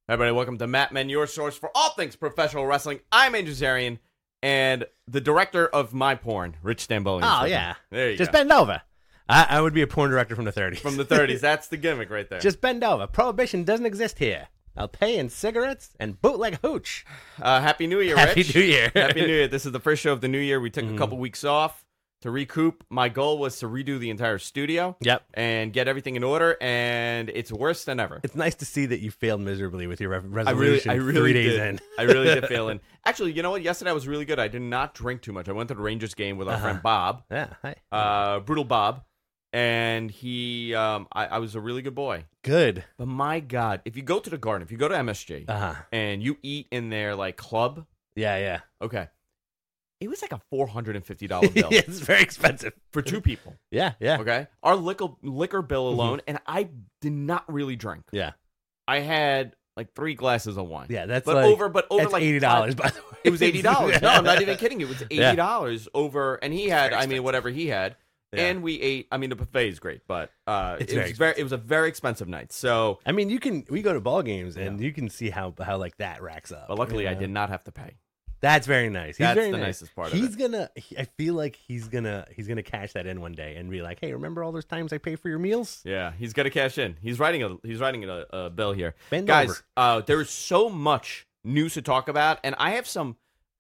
Everybody, welcome to Mat Men, your source for all things professional wrestling. I'm Andrew Zarian, and the director of my porn, Rich Stamboli. Oh, yeah. There you Just go. bend over. I would be a porn director from the 30s. From the 30s. That's the gimmick right there. Just bend over. Prohibition doesn't exist here. I'll pay in cigarettes and bootleg hooch. Happy New Year, Happy Rich. New Year. Happy New Year. This is the first show of the new year. We took a couple weeks off to recoup. My goal was to redo the entire studio. Yep. And get everything in order, and it's worse than ever. It's nice to see that you failed miserably with your resolution I really 3 days did. in. I really did fail in. Actually, you know what? Yesterday was really good. I did not drink too much. I went to the Rangers game with our friend Bob. Yeah, hi. Brutal Bob. And he, I was a really good boy. Good. But my God, if you go to the Garden, if you go to MSG, and you eat in their like club, Yeah. okay, it was like a $450 bill Yeah, it's very expensive. for two people. Yeah. Okay, our liquor bill alone, and I did not really drink. Yeah. I had like 3 glasses of wine. Yeah, that's but like, over that's like $80, by the way. It was $80. No, I'm not even kidding you. It was $80 over, and he had, I mean, whatever he had. Yeah. And we ate. I mean, the buffet is great, but It's it was a very expensive night. So, I mean, we go to ball games and you can see how like that racks up. but luckily, you I know? did not have to pay. That's very nice. He's That's very the nice. nicest part of He's it. gonna. I feel like he's gonna cash that in one day and be like, "Hey, remember all those times I paid for your meals?" Yeah, he's got to cash in. He's writing a bill here, Bend guys. There is so much news to talk about, and I have some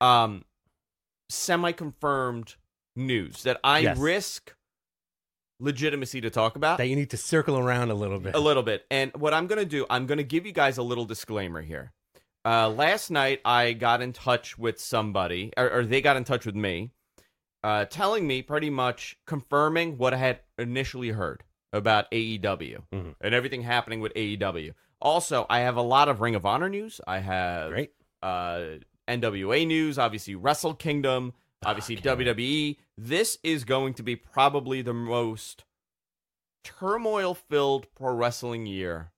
semi-confirmed news that I risk legitimacy to talk about. That you need to circle around a little bit. A little bit. And what I'm going to do, I'm going to give you guys a little disclaimer here. Last night, I got in touch with somebody, or they got in touch with me, telling me pretty much confirming what I had initially heard about AEW and everything happening with AEW. Also, I have a lot of Ring of Honor news. I have NWA news, obviously Wrestle Kingdom, obviously WWE. This is going to be probably the most turmoil-filled pro wrestling year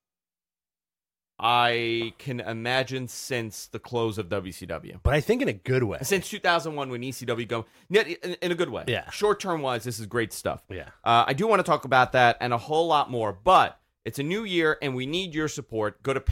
I can imagine since the close of WCW. But I think in a good way. Since 2001 when ECW go, in a good way. Yeah. Short-term wise, this is great stuff. Yeah. I do want to talk about that and a whole lot more, but it's a new year and we need your support. Go to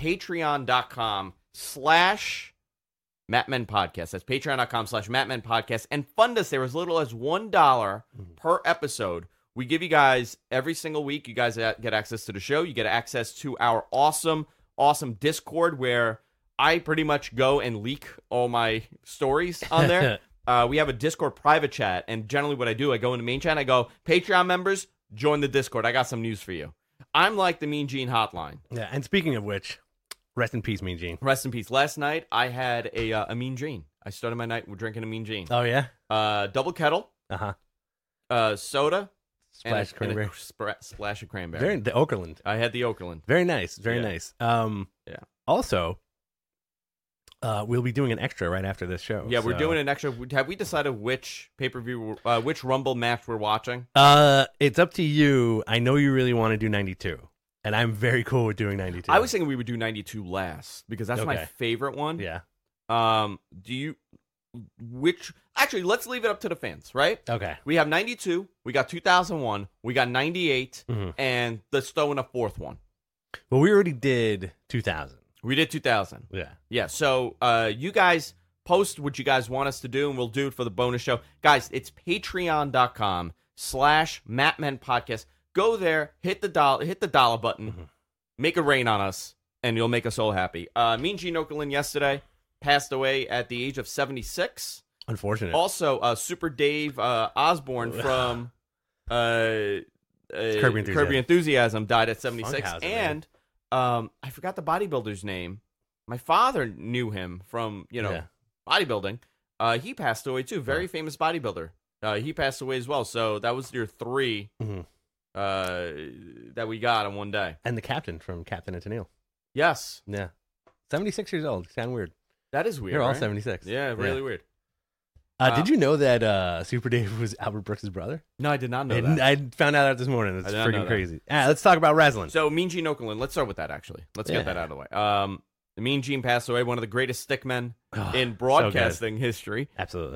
patreon.com/MatMenPodcast. That's patreon.com/MatMenPodcast and fund us there as little as $1 per episode. We give you guys every single week. You guys get access to the show. You get access to our awesome Discord where I pretty much go and leak all my stories on there. We have a Discord private chat, and generally what I do, I go in the main chat, and I go, Patreon members, join the Discord. I got some news for you. I'm like the Mean Gene hotline. Yeah. And speaking of which, rest in peace, Mean Gene. Rest in peace. Last night, I had a Mean Gene. I started my night with drinking a Mean Gene. Oh yeah. Double kettle, soda, Splash cranberry. and a splash of cranberry. The Okerlund. I had the Okerlund. Very nice. Very nice. Also, we'll be doing an extra right after this show. Yeah, we're doing an extra. Have we decided which pay-per-view, which Rumble match we're watching? It's up to you. I know you really want to do 92, and I'm very cool with doing 92. I was thinking we would do 92 last because that's my favorite one. Yeah. Actually, let's leave it up to the fans, right? Okay. We have 92, we got 2001, we got 98, and let's throw in a fourth one. Well, we already did 2000. We did 2000. Yeah. Yeah, so you guys post what you guys want us to do, and we'll do it for the bonus show. Guys, it's patreon.com/MatMenPodcast. Go there, hit the dollar button, make it rain on us, and you'll make us all happy. Mean Gene Okerlund yesterday passed away at the age of 76. Unfortunate. Also, Super Dave Osborne from Curb Your Enthusiasm died at 76. And I forgot the bodybuilder's name. My father knew him from, bodybuilding. He passed away, too. Very famous bodybuilder. He passed away as well. So that was your 3 that we got in one day. And the captain from Captain and Tennille. Yes. Yeah. 76 years old. Sound weird. That is weird. They're all right? 76. Yeah, really weird. Did you know that Super Dave was Albert Brooks' brother? No, I did not know that. I found out this morning. That's freaking know crazy. Let's talk about wrestling. So, Mean Gene Okerlund, let's start with that, actually. Let's get that out of the way. The Mean Gene passed away, one of the greatest stickmen in broadcasting history. Absolutely.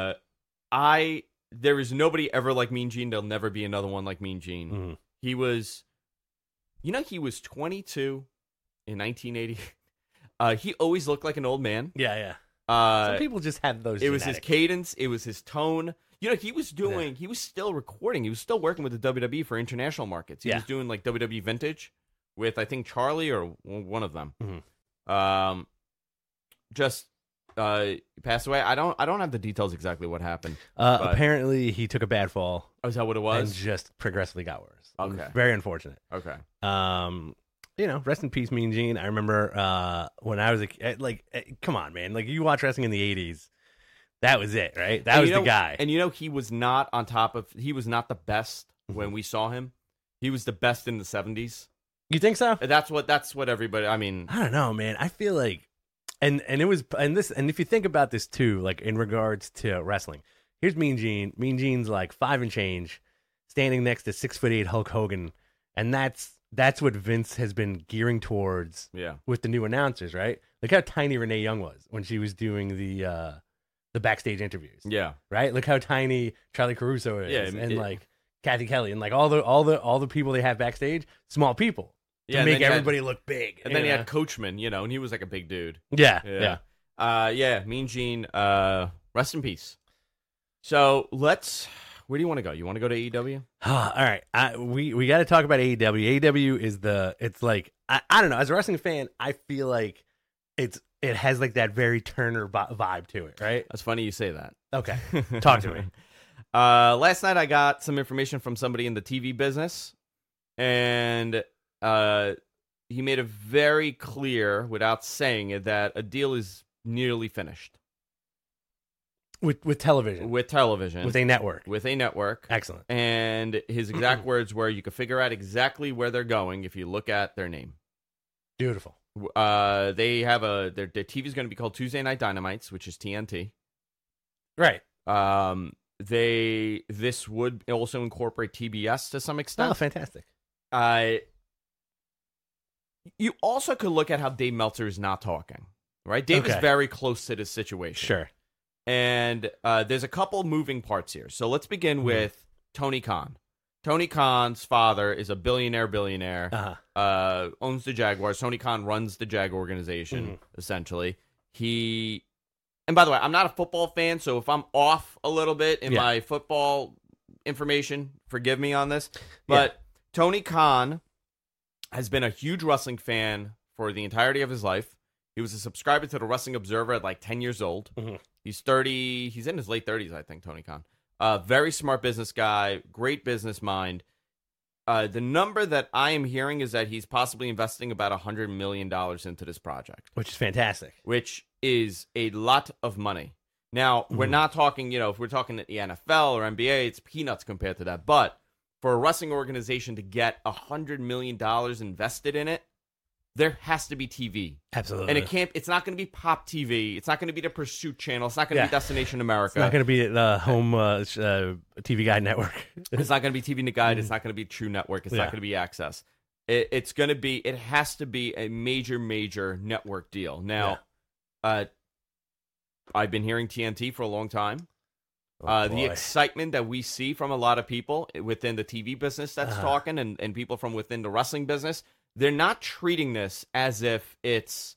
There is nobody ever like Mean Gene. There'll never be another one like Mean Gene. He was 22 in 1980. He always looked like an old man. Yeah. Some people just have those. It was his cadence. It was his tone. He was doing. Yeah. He was still recording. He was still working with the WWE for international markets. He was doing like WWE Vintage with I think Charlie or one of them. Mm-hmm. He passed away. I don't have the details exactly what happened. Apparently, he took a bad fall. Oh, is that what it was? And just progressively got worse. Okay, very unfortunate. Okay. Rest in peace, Mean Gene. I remember when I was come on, man. Like you watch wrestling in the '80s, that was it, right? That was the guy. And he was not on top of. He was not the best when we saw him. He was the best in the '70s. You think so? That's what everybody. I mean, I don't know, man. I feel like. And if you think about this too, like in regards to wrestling, here's Mean Gene. Mean Gene's like 5 and change, standing next to 6'8" Hulk Hogan, and that's what Vince has been gearing towards. Yeah. With the new announcers, right? Look how tiny Renee Young was when she was doing the backstage interviews. Yeah. Right. Look how tiny Charlie Caruso is, like Kathy Kelly, and like all the people they have backstage, small people. To make everybody look big. And then he had Coachman, and he was like a big dude. Yeah. Mean Gene, rest in peace. So where do you want to go? You want to go to AEW? All right. We got to talk about AEW. AEW is it's like, I don't know. As a wrestling fan, I feel like it has like that very Turner vibe to it, right? That's funny you say that. Okay. Talk to me. Last night I got some information from somebody in the TV business, and he made it very clear, without saying it, that a deal is nearly finished. With television. With television. With a network. With a network. Excellent. And his exact words were, you can figure out exactly where they're going if you look at their name. Beautiful. They have their TV is going to be called Tuesday Night Dynamites, which is TNT. Right. This would also incorporate TBS to some extent. Oh, fantastic. You also could look at how Dave Meltzer is not talking, right? Dave is very close to this situation. Sure. And there's a couple moving parts here. So let's begin with Tony Khan. Tony Khan's father is a billionaire, owns the Jaguars. Tony Khan runs the Jag organization, essentially. And by the way, I'm not a football fan, so if I'm off a little bit in my football information, forgive me on this. But Tony Khan has been a huge wrestling fan for the entirety of his life. He was a subscriber to the Wrestling Observer at like 10 years old. Mm-hmm. He's 30. He's in his late 30s, I think, Tony Khan. Very smart business guy, great business mind. The number that I am hearing is that he's possibly investing about $100 million into this project. Which is fantastic. Which is a lot of money. Now, we're not talking, if we're talking at the NFL or NBA, it's peanuts compared to that. But for a wrestling organization to get $100 million invested in it, there has to be TV. Absolutely. And it's not going to be Pop TV. It's not going to be the Pursuit Channel. It's not going to be Destination America. It's not going to be the home TV Guide network. It's not going to be TV Guide. It's not going to be True Network. It's not going to be Access. It has to be a major, major network deal. Now, I've been hearing TNT for a long time. The excitement that we see from a lot of people within the TV business that's talking and people from within the wrestling business, they're not treating this as if it's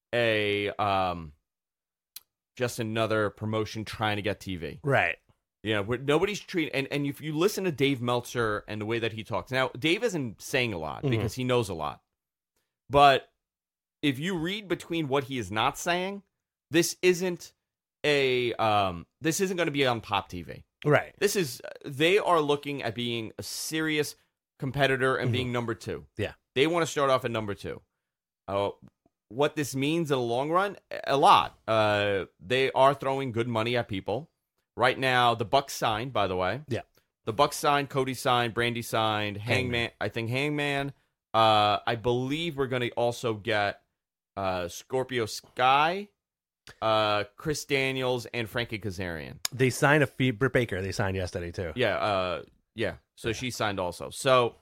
just another promotion trying to get TV. Right. Nobody's treating, and if you listen to Dave Meltzer and the way that he talks, now Dave isn't saying a lot because he knows a lot, but if you read between what he is not saying, this isn't going to be on Pop TV. Right. They are looking at being a serious competitor and being number 2. Yeah. They want to start off at number 2. What this means in the long run, a lot. They are throwing good money at people. Right now, the Bucks signed, by the way. Yeah. The Bucks signed, Cody signed, Brandy signed, Hangman. I think Hangman. I believe we're going to also get Scorpio Sky, Chris Daniels, and Frankie Kazarian. They signed Britt Baker. They signed yesterday, too. Yeah. So she signed also. So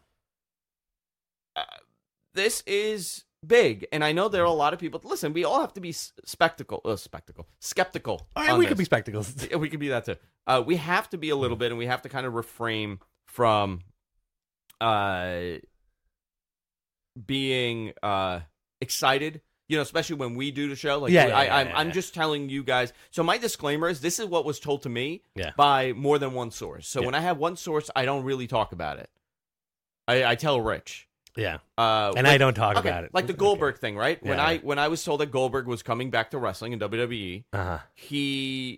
this is big, and I know there are a lot of people. Listen, we all have to be skeptical. All right, we could be spectacles. We could be that too. We have to be a little bit, and we have to kind of refrain from being excited. especially when we do the show. Like, Yeah, I'm just telling you guys. So my disclaimer is this is what was told to me Yeah. by more than one source. So when I have one source, I don't really talk about it. I tell Rich. Yeah. And I don't talk about it. Like the Goldberg thing, right? Yeah. When I was told that Goldberg was coming back to wrestling in WWE, he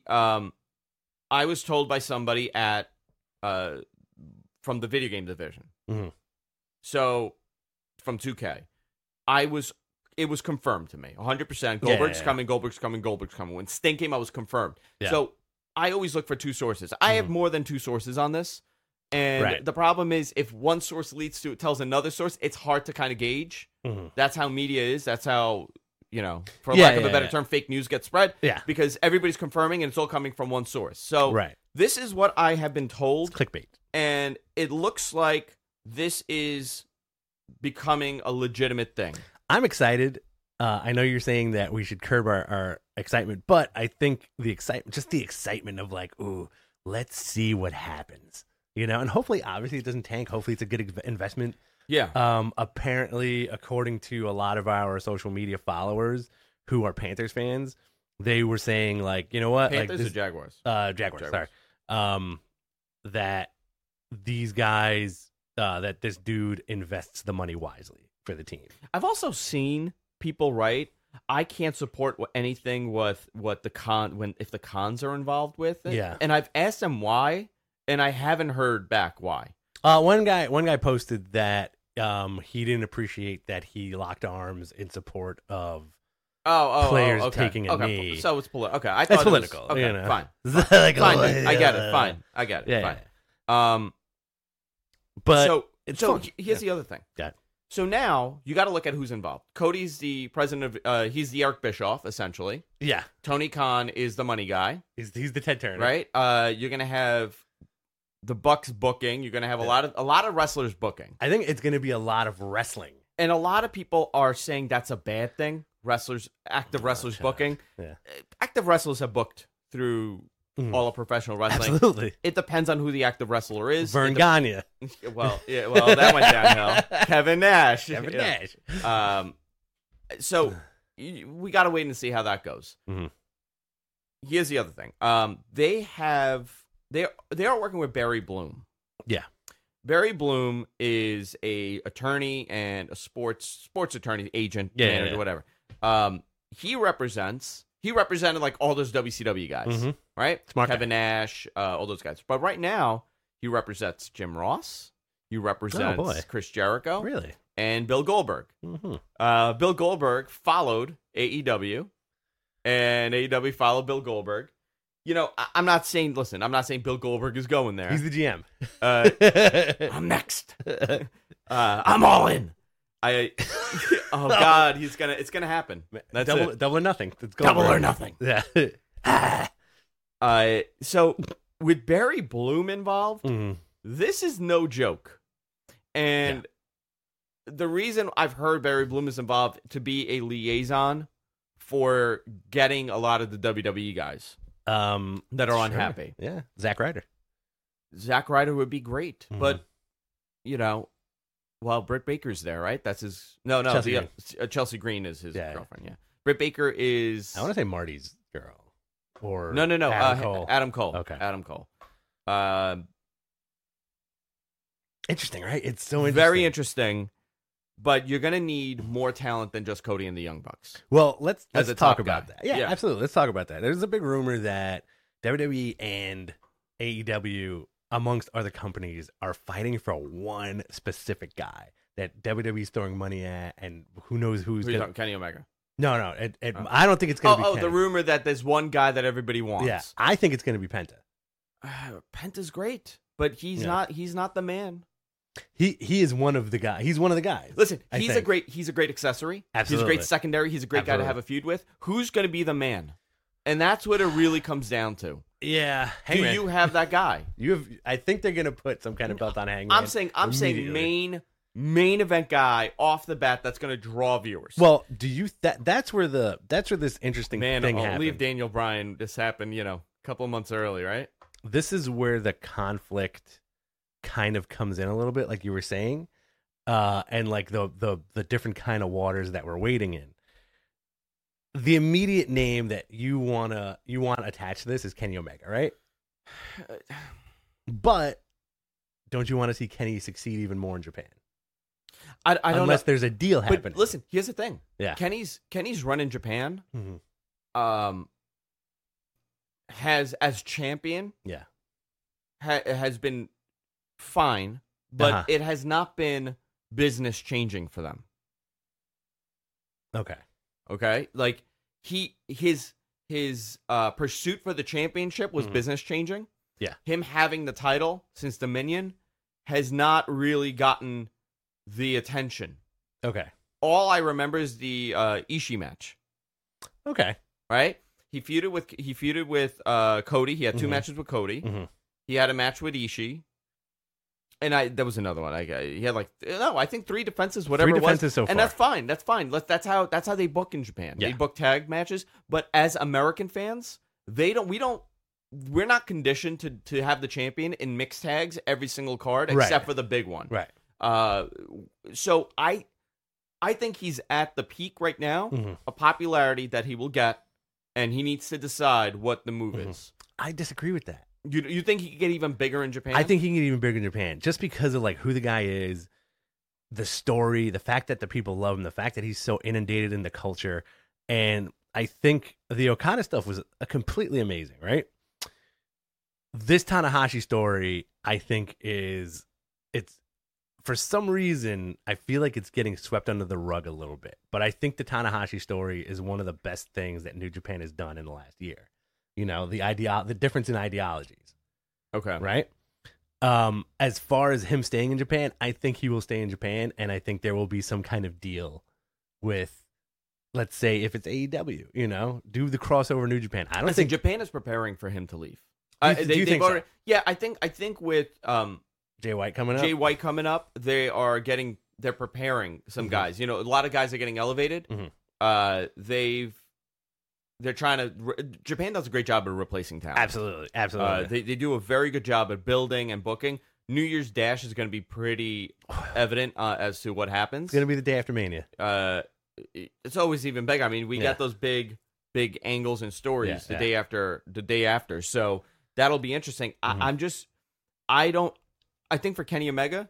I was told by somebody at from the video game division. Mm-hmm. So from 2K, it was confirmed to me 100%. Goldberg's coming. Goldberg's coming. Goldberg's coming. When Sting came, I was confirmed. Yeah. So I always look for two sources. I have more than two sources on this. And the problem is, if one source tells another source, it's hard to kind of gauge. Mm-hmm. That's how media is. That's how, for lack of a better term, fake news gets spread. Yeah. Because everybody's confirming and it's all coming from one source. So this is what I have been told. It's clickbait. And it looks like this is becoming a legitimate thing. I'm excited. I know you're saying that we should curb our excitement, but I think the excitement of like, ooh, let's see what happens. And hopefully, obviously, it doesn't tank. Hopefully, it's a good investment. Yeah. Apparently, according to a lot of our social media followers who are Panthers fans, they were saying, like, you know what? Panthers like or Jaguars? Jaguars, sorry. That these guys, that this dude invests the money wisely for the team. I've also seen people write, I can't support anything with if the cons are involved with it. Yeah. And I've asked them why. And I haven't heard back why. One guy posted that he didn't appreciate that he locked arms in support of players taking a knee. So it's political. Okay, I thought it's political. Fine. Like, fine. I get it. Fine. I get it. Yeah, fine. But so here's the other thing. Got it. So now you got to look at who's involved. Cody's the president of. He's the Eric Bischoff, essentially. Yeah. Tony Khan is the money guy. He's the Ted Turner, right? You're gonna have the Bucks booking. You're gonna have a lot of wrestlers booking. I think it's gonna be a lot of wrestling, and a lot of people are saying that's a bad thing. Active wrestlers booking. Yeah. Active wrestlers have booked through all of professional wrestling. Absolutely. It depends on who the active wrestler is. Vern Gagne. Well, that went downhill. Kevin Nash. Nash. So we got to wait and see how that goes. Mm-hmm. Here's the other thing. They are working with Barry Bloom. Yeah. Barry Bloom is a attorney and a sports attorney, agent, manager, whatever. He represented like all those WCW guys, right? Smart Kevin Nash, all those guys. But right now, he represents Jim Ross. He represents Chris Jericho. Really? And Bill Goldberg. Mm-hmm. Bill Goldberg followed AEW, and AEW followed Bill Goldberg. I'm not saying Bill Goldberg is going there. He's the GM. I'm next. I'm all in. Oh God, it's gonna happen. That's double or nothing. It's double or nothing. Yeah. So with Barry Bloom involved, this is no joke. And the reason I've heard Barry Bloom is involved to be a liaison for getting a lot of the WWE guys that are unhappy. Yeah, Zack Ryder. Zack Ryder would be great, but well, Britt Baker's there, right? That's his. No, Chelsea Green is his girlfriend. Yeah, Britt Baker is. I want to say Marty's girl. Or no. Adam Cole. Adam Cole. Okay. Adam Cole. Interesting, right? It's so interesting. Very interesting. But you're gonna need more talent than just Cody and the Young Bucks. Well, let's talk about guy. that. Yeah, absolutely. Let's talk about that. There's a big rumor that WWE and AEW, amongst other companies, are fighting for one specific guy that WWE's throwing money at, and who knows who's going to... Kenny Omega. No. I don't think it's going to be Kenny. The rumor that there's one guy that everybody wants. Yeah, I think it's going to be Penta. Penta's great, but he's not the man. He is one of the guys. He's one of the guys. Listen, he's a great accessory. Absolutely. He's a great secondary. He's a great guy to have a feud with. Who's going to be the man? And that's what it really comes down to. Yeah. Do you have that guy? I think they're going to put some kind of belt on Hangman. I'm saying main event guy off the bat that's going to draw viewers. Well, that's where this interesting thing happened. Leave Daniel Bryan. This happened, a couple of months early, right? This is where the conflict kind of comes in a little bit, like you were saying, and like the different kind of waters that we're wading in. the immediate name that you want attached to this is Kenny Omega, right? But don't you want to see Kenny succeed even more in Japan? I don't Unless know. there's a deal happening. But listen, here's the thing. Yeah. Kenny's run in Japan, Mhm. has as champion Yeah. has been fine, but Uh-huh. it has not been business changing for them. Okay. Okay, like his pursuit for the championship was Mhm. business changing. Yeah. Him having the title since Dominion has not really gotten the attention. Okay. All I remember is the Ishii match. Okay. Right? He feuded with Cody. He had 2 Mhm. matches with Cody. Mhm. He had a match with Ishii. And there was another one. He had I think 3 defenses, whatever 3 it was. defenses so far. And that's fine. That's fine. That's how they book in Japan. Yeah. They book tag matches. But as American fans, we're not conditioned to have the champion in mixed tags every single card Right. except for the big one. Right. So I think he's at the peak right now Mhm. of popularity that he will get, and he needs to decide what the move Mhm. is. I disagree with that. You think he could get even bigger in Japan? I think he can get even bigger in Japan just because of like who the guy is, the story, the fact that the people love him, the fact that he's so inundated in the culture. And I think the Okada stuff was completely amazing, right? This Tanahashi story, I think, it's for some reason, I feel like it's getting swept under the rug a little bit. But I think the Tanahashi story is one of the best things that New Japan has done in the last year. You know, the difference in ideologies, Okay. right? As far as him staying in Japan, I think he will stay in Japan, and I think there will be some kind of deal with, let's say, if it's AEW, you know, do the crossover New Japan. I don't Listen, think Japan is preparing for him to leave. Do you They've think so? already, yeah, I think with Jay White coming up. Jay White coming up, they're preparing some Mhm. guys. You know, a lot of guys are getting elevated. Mhm. They're trying to. Japan does a great job of replacing talent. Absolutely. They do a very good job at building and booking. New Year's Dash is going to be pretty evident as to what happens. It's gonna be the day after Mania. It's always even bigger. I mean, we Yeah. got those big angles and stories Yeah, the day after. So that'll be interesting. Mhm. I think for Kenny Omega,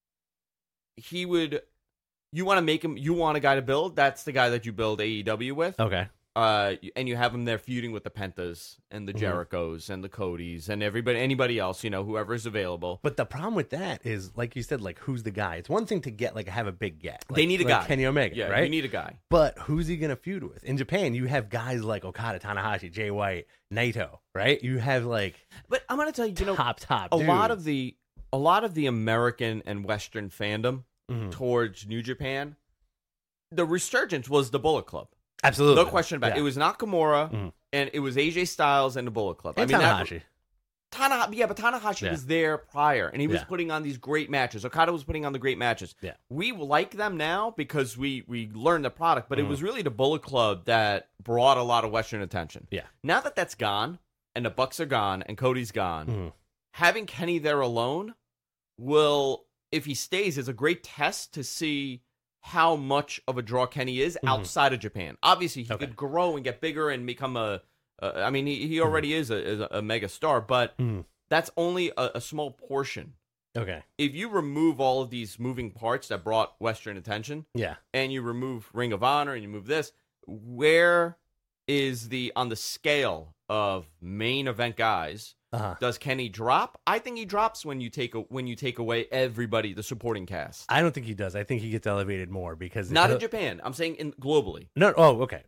you want to make him. You want a guy to build. That's the guy that you build AEW with. Okay. And you have him there feuding with the Pentas and the Mhm. Jerichos and the Codys and anybody else, whoever is available. But the problem with that is, like you said, like who's the guy? It's one thing to have a big get. They need a guy. Kenny Omega, Yeah, right? you need a guy. But who's he gonna feud with? In Japan, you have guys like Okada, Tanahashi, Jay White, Naito, right? You have like But I'm gonna tell you, top. a lot of the American and Western fandom Mhm. towards New Japan, the resurgence was the Bullet Club. Absolutely, No question about it. It was Nakamura Mhm. and it was AJ Styles and the Bullet Club. And Tanahashi. Tanahashi. But Tanahashi Yeah. was there prior, and he was Yeah. putting on these great matches. Okada was putting on the great matches. Yeah. We like them now because we learned the product, but it Mhm. was really the Bullet Club that brought a lot of Western attention. Yeah. Now that that's gone, and the Bucks are gone, and Cody's gone, Mhm. having Kenny there alone will, if he stays, is a great test to see how much of a draw Kenny is Mhm. outside of Japan. Obviously, he Okay. could grow and get bigger and become he already is a mega star, but Mhm. that's only a small portion. Okay. If you remove all of these moving parts that brought Western attention, Yeah. and you remove Ring of Honor and you move this, where is on the scale of main event guys? Uh-huh. Does Kenny drop? I think he drops when you take away everybody, the supporting cast. I don't think he does. I think he gets elevated more because Not in Japan. I'm saying globally. No. Oh, okay.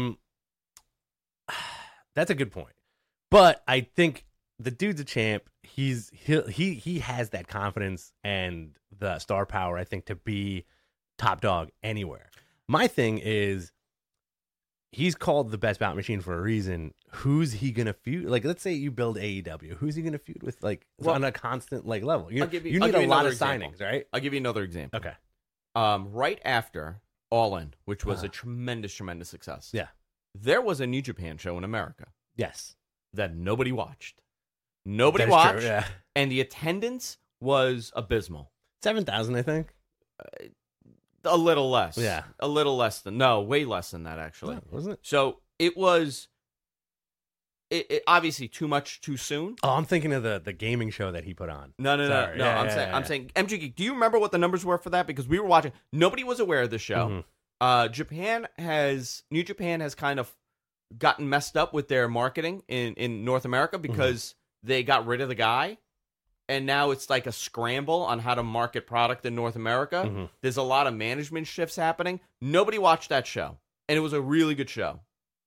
That's a good point. But I think the dude's a champ. He has that confidence and the star power, I think, to be top dog anywhere. My thing is, he's called the best bout machine for a reason. Who's he gonna feud? Like, let's say you build AEW. Who's he gonna feud with? Like, on a constant level. You I'll give need you a lot another of example. signings, right? I'll give you another example. Okay. Right after All In, which was Uh-huh. a tremendous success. Yeah. There was a New Japan show in America Yes. that nobody watched. Nobody That is watched, true, yeah. and the attendance was abysmal. 7,000, I think. A little less. Yeah. A little less than, no, way less than that, actually. Oh, wasn't it? So it was it obviously too much too soon. Oh, I'm thinking of the gaming show that he put on. No. Sorry. Yeah, I'm saying MG Geek. Do you remember what the numbers were for that? Because we were watching. Nobody was aware of the show. New Japan has kind of gotten messed up with their marketing in North America because they got rid of the guy, and now it's like a scramble on how to market product in North America. There's a lot of management shifts happening. Nobody watched that show, and it was a really good show.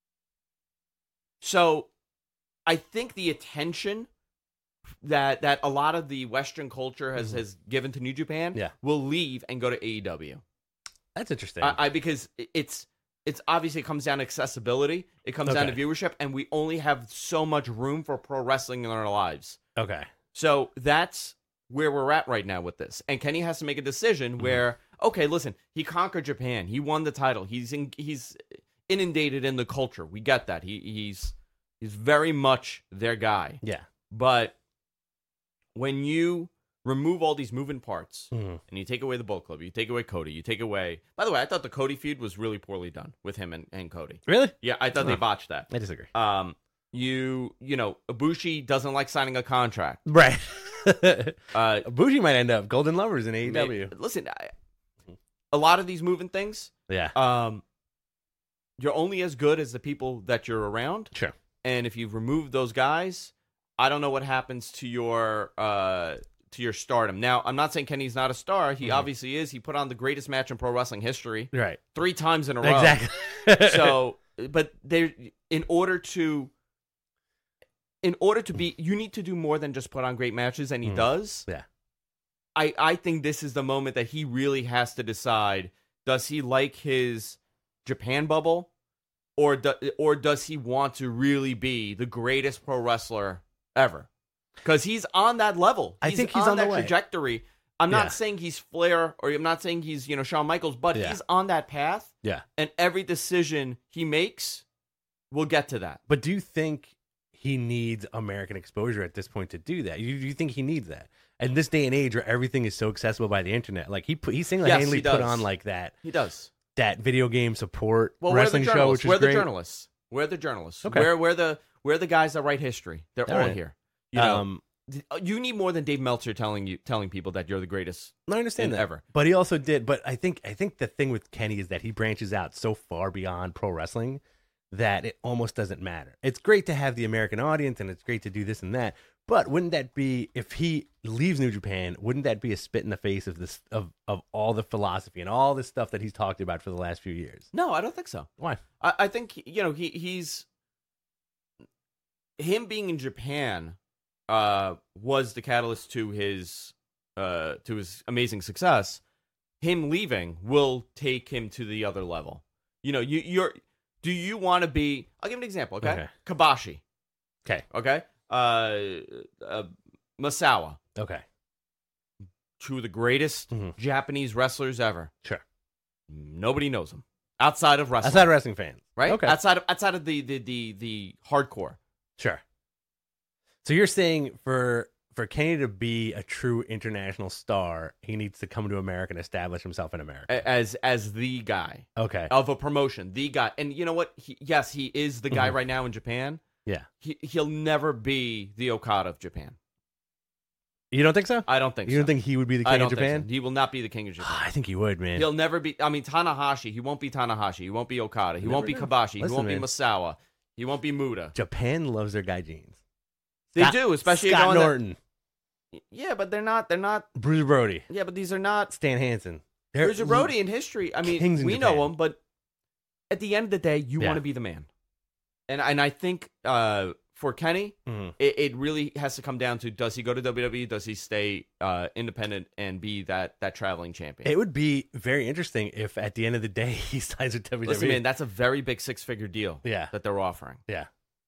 So I think the attention that a lot of the Western culture has given to New Japan will leave and go to AEW. That's interesting. Because it's obviously it comes down to accessibility. It comes down to viewership, and we only have so much room for pro wrestling in our lives. Okay. So that's where we're at right now with this. And Kenny has to make a decision where, okay, listen, he conquered Japan. He won the title. He's inundated in the culture. We get that. He's very much their guy. Yeah. But when you remove all these moving parts and you take away the Bullet Club, you take away Cody, you take away... By the way, I thought the Cody feud was really poorly done with him and Cody. Really? Yeah, I thought they botched that. I disagree. You know, Ibushi doesn't like signing a contract. Right. Ibushi might end up Golden Lovers in AEW. Listen, a lot of these moving things... Yeah. You're only as good as the people that you're around. Sure. And if you remove those guys, I don't know what happens to your stardom. Now, I'm not saying Kenny's not a star. He obviously is. He put on the greatest match in pro wrestling history. Right. 3 times in a row. Exactly. So, but in order to be, you need to do more than just put on great matches, and he does. Yeah. I think this is the moment that he really has to decide, does he like his Japan bubble, or does he want to really be the greatest pro wrestler ever? Because he's on that level. I think he's on that the way. trajectory. I'm not saying he's Flair, or I'm not saying he's Shawn Michaels, but he's on that path. Yeah. And every decision he makes will get to that. But do you think he needs American exposure at this point to do that? Do you think he needs that? In this day and age where everything is so accessible by the internet, like he single-handedly put on like that. He does. That video game support wrestling show, which is we're great. the journalists. We're the journalists. Okay. We're the guys that write history. They're all right. here. You know, you need more than Dave Meltzer telling people that you're the greatest. I understand that ever. But he also did. But I think the thing with Kenny is that he branches out so far beyond pro wrestling that it almost doesn't matter. It's great to have the American audience, and it's great to do this and that. But wouldn't that be, if he leaves New Japan, wouldn't that be a spit in the face of this of all the philosophy and all this stuff that he's talked about for the last few years? No, I don't think so. Why? I think he's him being in Japan was the catalyst to his amazing success. Him leaving will take him to the other level. You know, do you want to be? I'll give an example. Okay, Kabashi. Okay. Masawa. Okay. 2 of the greatest Japanese wrestlers ever. Sure. Nobody knows them outside of wrestling. Outside of wrestling fans, right? Okay. Outside of the hardcore. Sure. So you're saying for Kenny to be a true international star, he needs to come to America and establish himself in America as the guy. Okay. Of a promotion, the guy. And you know what? He is the guy right now in Japan. Yeah. He'll never be the Okada of Japan. You don't think so? I don't think so. You don't think he would be the king of Japan? So. He will not be the king of Japan. I think he would, man. He'll never be. I mean, Tanahashi. He won't be Tanahashi. He won't be Okada. He won't be Kabashi. He won't be Masawa. He won't be Muda. Japan loves their guy jeans. They do, especially Scott Norton. Yeah, but they're not. Bruiser Brody. Yeah, but these are not. Stan Hansen. Bruiser Brody in history. I mean, we know him, but at the end of the day, you want to be the man. And I think for Kenny, it really has to come down to, does he go to WWE? Does he stay independent and be that traveling champion? It would be very interesting if at the end of the day he signs with WWE. Listen, man, that's a very big 6-figure deal that they're offering. Yeah.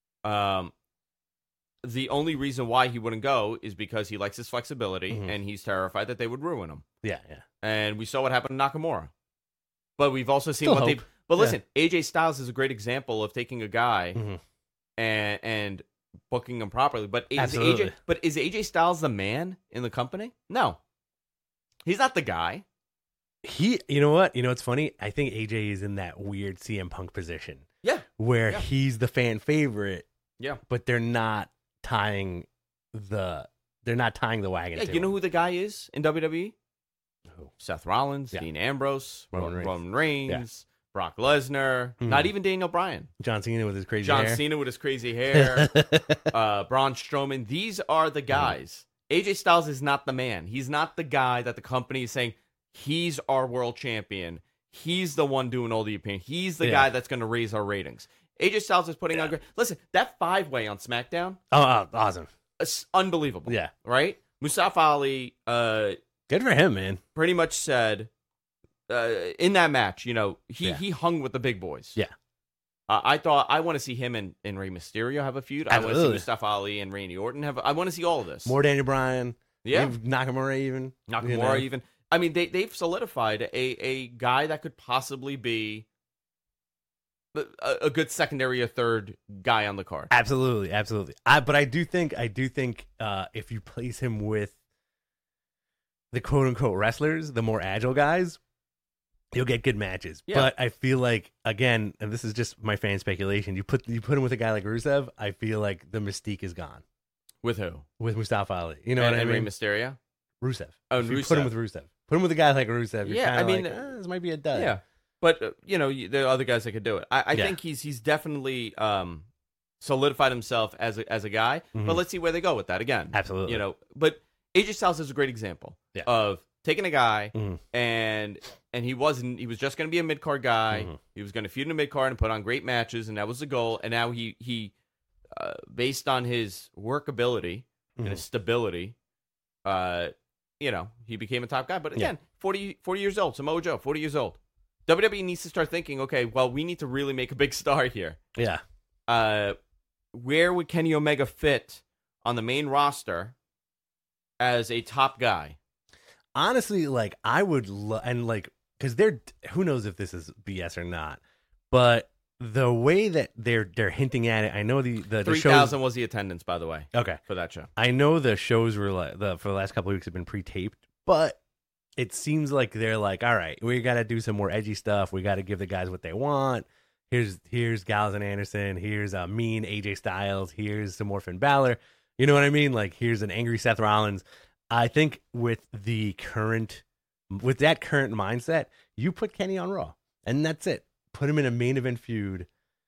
The only reason why he wouldn't go is because he likes his flexibility and he's terrified that they would ruin him. Yeah, yeah. And we saw what happened to Nakamura. But we've also seen what they've... But listen, AJ Styles is a great example of taking a guy and booking him properly. But is AJ Styles the man in the company? No. He's not the guy. You know what? You know what's funny? I think AJ is in that weird CM Punk position. Yeah. where Yeah. he's the fan favorite, Yeah. but they're not tying the wagon. Yeah, to you know him. who the guy is in WWE? Who? Seth Rollins, Yeah. Dean Ambrose, Roman Roman Reigns. Reigns, Brock Lesnar, Mhm. not even Daniel Bryan. John Cena with his crazy John hair. Cena with his crazy hair, Braun Strowman. These are the guys. AJ Styles is not the man. He's not the guy that the company is saying, he's our world champion. He's the one doing all the opinion. He's the Yeah. guy that's going to raise our ratings. AJ Styles is putting on great. Listen, that 5-way on SmackDown, Awesome. is unbelievable. Yeah. Right? Mustafa Ali Good for him, man. pretty much said in that match, you know, Yeah. he hung with the big boys. Yeah. I thought I want to see him and Rey Mysterio have a feud. I want to see Absolutely. Mustafa Ali and Randy Orton have. I want to see all of this. More Daniel Bryan. Yeah. Maybe Nakamura even. Nakamura you know? even. I mean, they've solidified a guy that could possibly be a good secondary or third guy on the card. Absolutely, absolutely. But I do think if you place him with the quote unquote wrestlers, the more agile guys, you'll get good matches. Yeah. But I feel like, again, and this is just my fan speculation, you put him with a guy like Rusev, I feel like the mystique is gone With who? with Mustafa Ali. You know and, what I and mean? Rey Mysterio. Rusev. Oh, If you Rusev. put him with Rusev. Put him with a guy like Rusev. You're Yeah, kinda I mean, like, this might be a dud. Yeah, but you know, there are other guys that could do it. I Yeah. think he's definitely solidified himself as a guy. Mhm. But let's see where they go with that again. Absolutely. You know, but AJ Styles is a great example Yeah. of taking a guy Mhm. and he was just going to be a mid card guy. Mhm. He was going to feud in a mid card and put on great matches, and that was the goal. And now he based on his workability and his stability, you know, he became a top guy. But again, 40 years old, Samoa Joe, 40 years old. WWE needs to start thinking, okay, well, we need to really make a big star here. Yeah. Where would Kenny Omega fit on the main roster as a top guy? Honestly, like I would and like because who knows if this is BS or not, but the way that they're hinting at it, I know the 3,000 shows. was the attendance, by the way, Okay, for that show. I know the shows were for the last couple of weeks have been pre-taped, but it seems like they're like, all right, we got to do some more edgy stuff. We got to give the guys what they want. Here's Gallows and Anderson. Here's a mean AJ Styles. Here's some more Finn Balor. You know what I mean? Like here's an angry Seth Rollins. I think with that current mindset, you put Kenny on Raw, and that's it. Put him in a main event feud.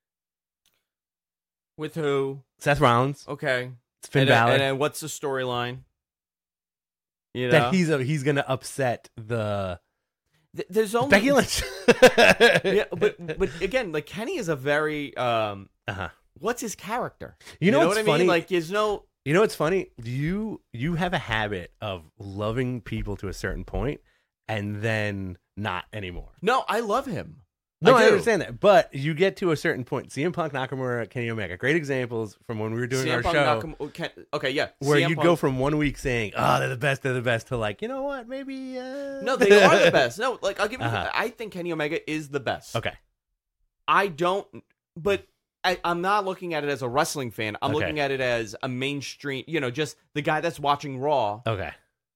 With who? Seth Rollins, Okay. Finn Balor. And then what's the storyline? You know? That he's gonna upset the There's only Becky Lynch. yeah, but again, like Kenny is a very Uh-huh. what's his character? You know what what's I mean? funny? Like there's no You know what's funny? You have a habit of loving people to a certain point and then not anymore. No, I love him. No, I do. understand that. But you get to a certain point. CM Punk, Nakamura, Kenny Omega. Great examples from when we were doing CM our Punk, show. okay, yeah. Where CM you'd Punk- go from 1 week saying, oh, they're the best, to like, you know what, maybe... No, they are the best. No, like I'll give you Uh-huh. I think Kenny Omega is the best. Okay. I don't but I'm not looking at it as a wrestling fan. I'm Okay. looking at it as a mainstream, you know, just the guy that's watching Raw. Okay.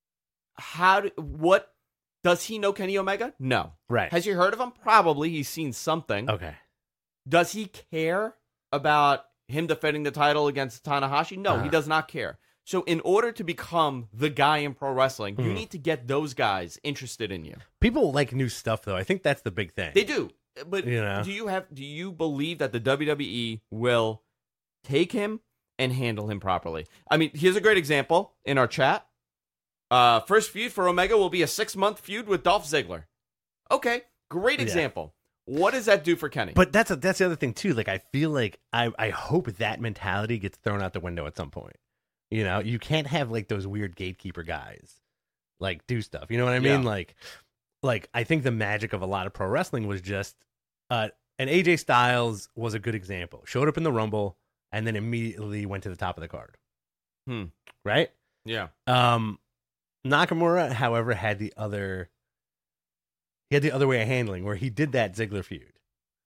What does he know Kenny Omega? No. Right. Has he heard of him? Probably. He's seen something. Okay. Does he care about him defending the title against Tanahashi? No, he Uh-huh. does not care. So in order to become the guy in pro wrestling, you Mhm. need to get those guys interested in you. People like new stuff, though. I think that's the big thing. They do. But You know? do you believe that the WWE will take him and handle him properly? I mean, here's a great example in our chat. First feud for Omega will be a 6-month feud with Dolph Ziggler. Okay, great Yeah. example. What does that do for Kenny? But that's the other thing, too. Like, I feel like I hope that mentality gets thrown out the window at some point. You know, you can't have, like, those weird gatekeeper guys, like, do stuff. You know what I mean? Yeah. Like I think the magic of a lot of pro wrestling was just, and AJ Styles was a good example. Showed up in the Rumble and then immediately went to the top of the card. Right? yeah. Nakamura, however, had the other way of handling where he did that Ziggler feud.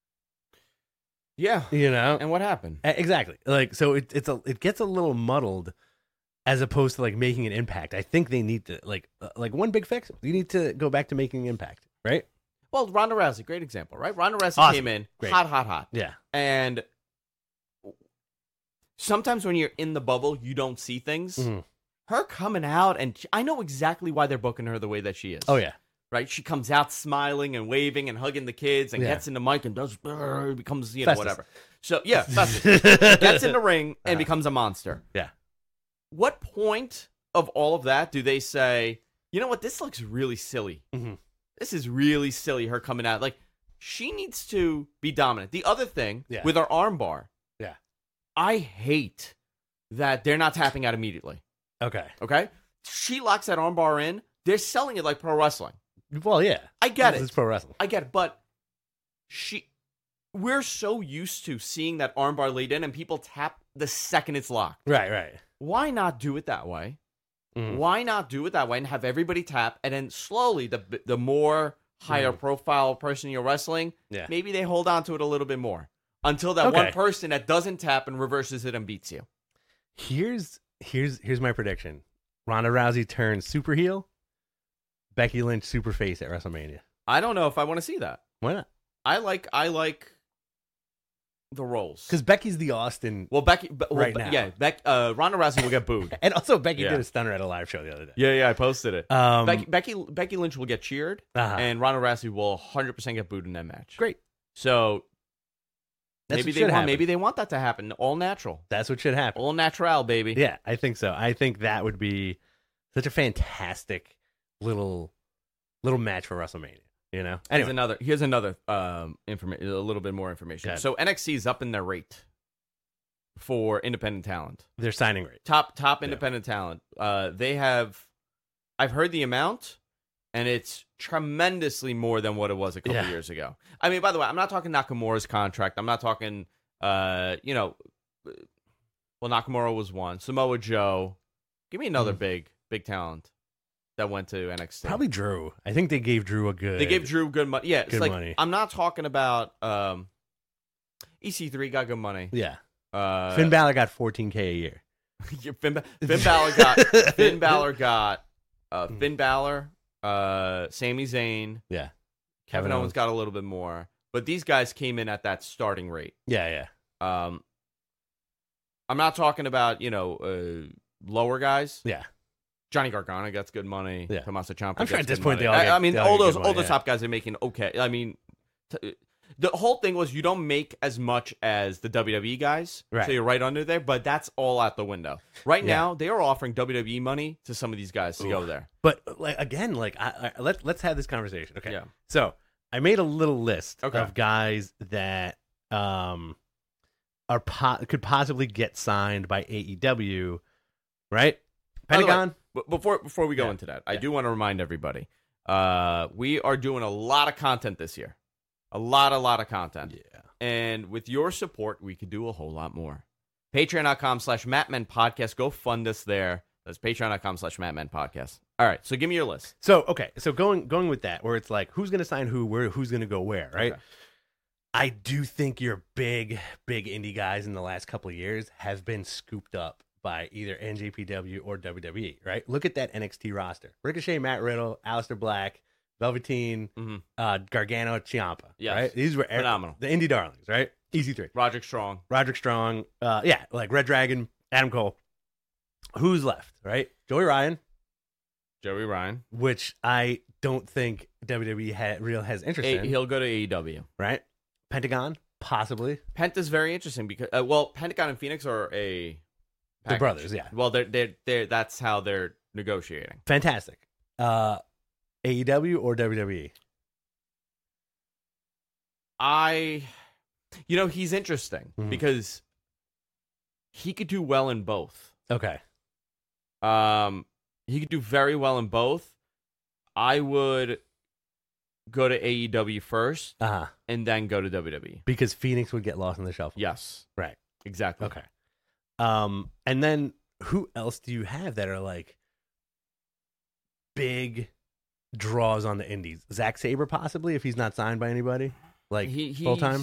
Yeah. You know? And what happened? Exactly. Like, so it gets a little muddled as opposed to like making an impact. I think they need to like one big fix. You need to go back to making an impact, right? Well, Ronda Rousey, great example, right? Ronda Rousey Awesome. came in Great. hot. Yeah. And sometimes when you're in the bubble, you don't see things. Mhm. Her coming out, and I know exactly why they're booking her the way that she is. Oh, yeah. Right? She comes out smiling and waving and hugging the kids and Yeah. gets in the mic and becomes, Festus. whatever. So, yeah, Festus. Gets in the ring and becomes a monster. Yeah. What point of all of that do they say, you know what, this looks really silly. Mhm. This is really silly, her coming out. Like, she needs to be dominant. The other thing, Yeah. with her armbar, Yeah. I hate that they're not tapping out immediately. Okay. Okay? She locks that armbar in. They're selling it like pro wrestling. Well, yeah. I get This it. is pro wrestling. I get it. But we're so used to seeing that armbar laid in and people tap the second it's locked. Right. Why not do it that way? Mhm. Why not do it that way and have everybody tap, and then slowly the more higher profile person you're wrestling, Yeah. maybe they hold on to it a little bit more until that one Okay. person that doesn't tap and reverses it and beats you. Here's my prediction. Ronda Rousey turns super heel. Becky Lynch super face at WrestleMania. I don't know if I want to see that. Why not? I like the roles. Because Becky's the Austin. Well, Right now. yeah, Ronda Rousey will get booed. And also, Becky Yeah. did a stunner at a live show the other day. Yeah, I posted it. Becky Lynch will get cheered, Uh-huh. and Ronda Rousey will 100% get booed in that match. Great. So That's maybe what should happen. maybe they want that to happen. All natural, That's what should happen. all natural, baby. Yeah, I think so. I think that would be such a fantastic little match for WrestleMania. You know. Anyway, Here's another information. A little bit more information. Go ahead. So NXT is up in their rate for independent talent. their signing rate. Top independent talent. They have. I've heard the amount, and it's tremendously more than what it was a couple years ago. I mean, by the way, I'm not talking Nakamura's contract. I'm not talking. Well, Nakamura was one. Samoa Joe. Give me another big talent that went to NXT. Probably Drew. I think they gave Drew a good. They gave Drew good money. Yeah, it's Good like money. I'm not talking about EC3 got good money. Yeah. Uh, Finn Balor got $14K a year. Finn Balor got Finn Balor, Sami Zayn, Yeah. Kevin Owens got a little bit more, but these guys came in at that starting rate. Yeah. I'm not talking about lower guys. Yeah. Johnny Gargano gets good money. Yeah. Tommaso Ciampa. I'm sure gets at this good point money. they all get- I mean, they all all get those good money, all the yeah. top guys are making okay. I mean, the whole thing was you don't make as much as the WWE guys, Right. so you're right under there. But that's all out the window. Right Yeah. now, they are offering WWE money to some of these guys to go there. But again, let's have this conversation. Okay. Yeah. So I made a little list Okay. of guys that could possibly get signed by AEW, right? By the way, Pentagon. Before we go Yeah. into that, I do want to remind everybody, we are doing a lot of content this year, a lot of content. Yeah. And with your support, we could do a whole lot more. Patreon.com/MattMen Podcast. Go fund us there. That's Patreon.com/MattMen Podcast. All right, so give me your list. So okay, so going with that, where it's like who's going to sign who, who's going to go where, right? Okay. I do think your big indie guys in the last couple of years have been scooped up by either NJPW or WWE, right? Look at that NXT roster: Ricochet, Matt Riddle, Aleister Black, Velveteen, Gargano, Ciampa. Yes. Right? These were Phenomenal. the indie darlings, right? Easy three. Roderick Strong. Roderick Strong, like Red Dragon, Adam Cole. Who's left, right? Joey Ryan, Joey Ryan. which I don't think WWE has interest in, He'll go to AEW. right? Pentagon, possibly. Penta's very interesting because, Pentagon and Phoenix are a They're package. brothers, yeah. Well, they're that's how they're negotiating. Fantastic. AEW or WWE? He's interesting Mhm. because he could do well in both. Okay. He could do very well in both. I would go to AEW first and then go to WWE. Because Phoenix would get lost in the shuffle. Yes, Right. exactly. Okay. And then who else do you have that are like big draws on the indies? Zack Sabre possibly, if he's not signed by anybody, like full time.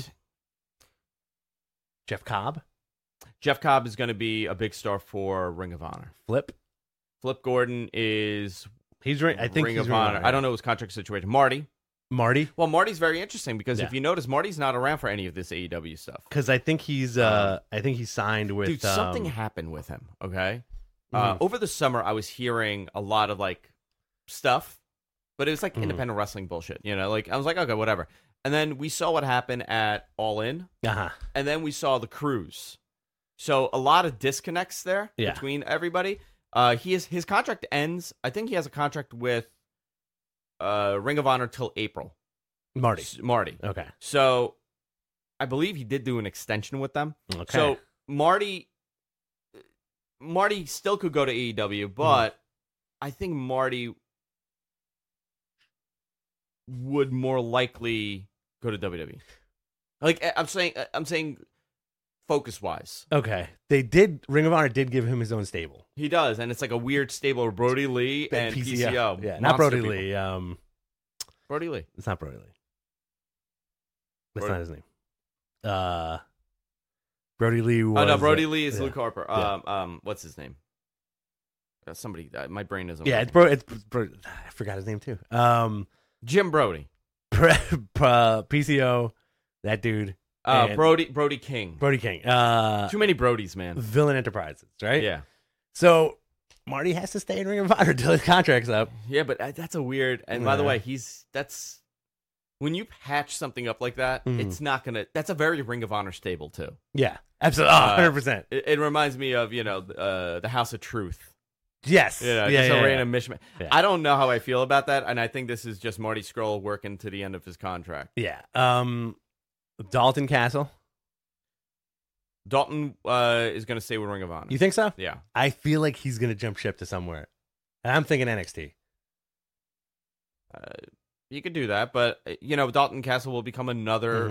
Jeff Cobb, Jeff Cobb is going to be a big star for Ring of Honor. Flip. Flip Gordon is He's right. I think Ring he's of Honor. I don't know his contract situation. Marty. Marty, Well, Marty's very interesting because Yeah. if you notice, Marty's not around for any of this AEW stuff. because I think he's signed with Dude, something happened with him. Okay, Mhm. over the summer, I was hearing a lot of like stuff, but it was like Mhm. independent wrestling bullshit. You know, like I was like, okay, whatever. And then we saw what happened at All In, Uh-huh. and then we saw the Cruise. So a lot of disconnects there Yeah. between everybody. His contract ends. I think he has a contract with Ring of Honor till April. Marty. Okay. So I believe he did do an extension with them. Okay. So Marty still could go to AEW, but I think Marty would more likely go to WWE. Like I'm saying focus wise. Okay. Ring of Honor did give him his own stable. He does, and it's like a weird stable of Brody Lee and PCO. Yeah, not Monster Brody people. Lee. Brody Lee. It's not Brody Lee. That's Brody- not his name. Brody Lee was. Oh no, Brody Lee is yeah. Luke Harper. Yeah. What's his name? Somebody. My brain isn't. Yeah, working. it's I forgot his name too. Jim Brody. PCO, that dude. and Brody King. Brody King. Too many Brodies, man. Villain Enterprises, right? Yeah. So Marty has to stay in Ring of Honor until his contract's up. Yeah, but that's a weird. And by the Yeah. way, that's when you patch something up like that, Mhm. it's not gonna. That's a very Ring of Honor stable too. Yeah, absolutely. 100%. It reminds me of the House of Truth. Yes. Yeah, yeah, just yeah, a random mishmash. Yeah. I don't know how I feel about that, and I think this is just Marty Scurll working to the end of his contract. yeah. Dalton Castle. Dalton is going to stay with Ring of Honor. You think so? Yeah. I feel like he's going to jump ship to somewhere. And I'm thinking NXT. You could do that, but Dalton Castle will become another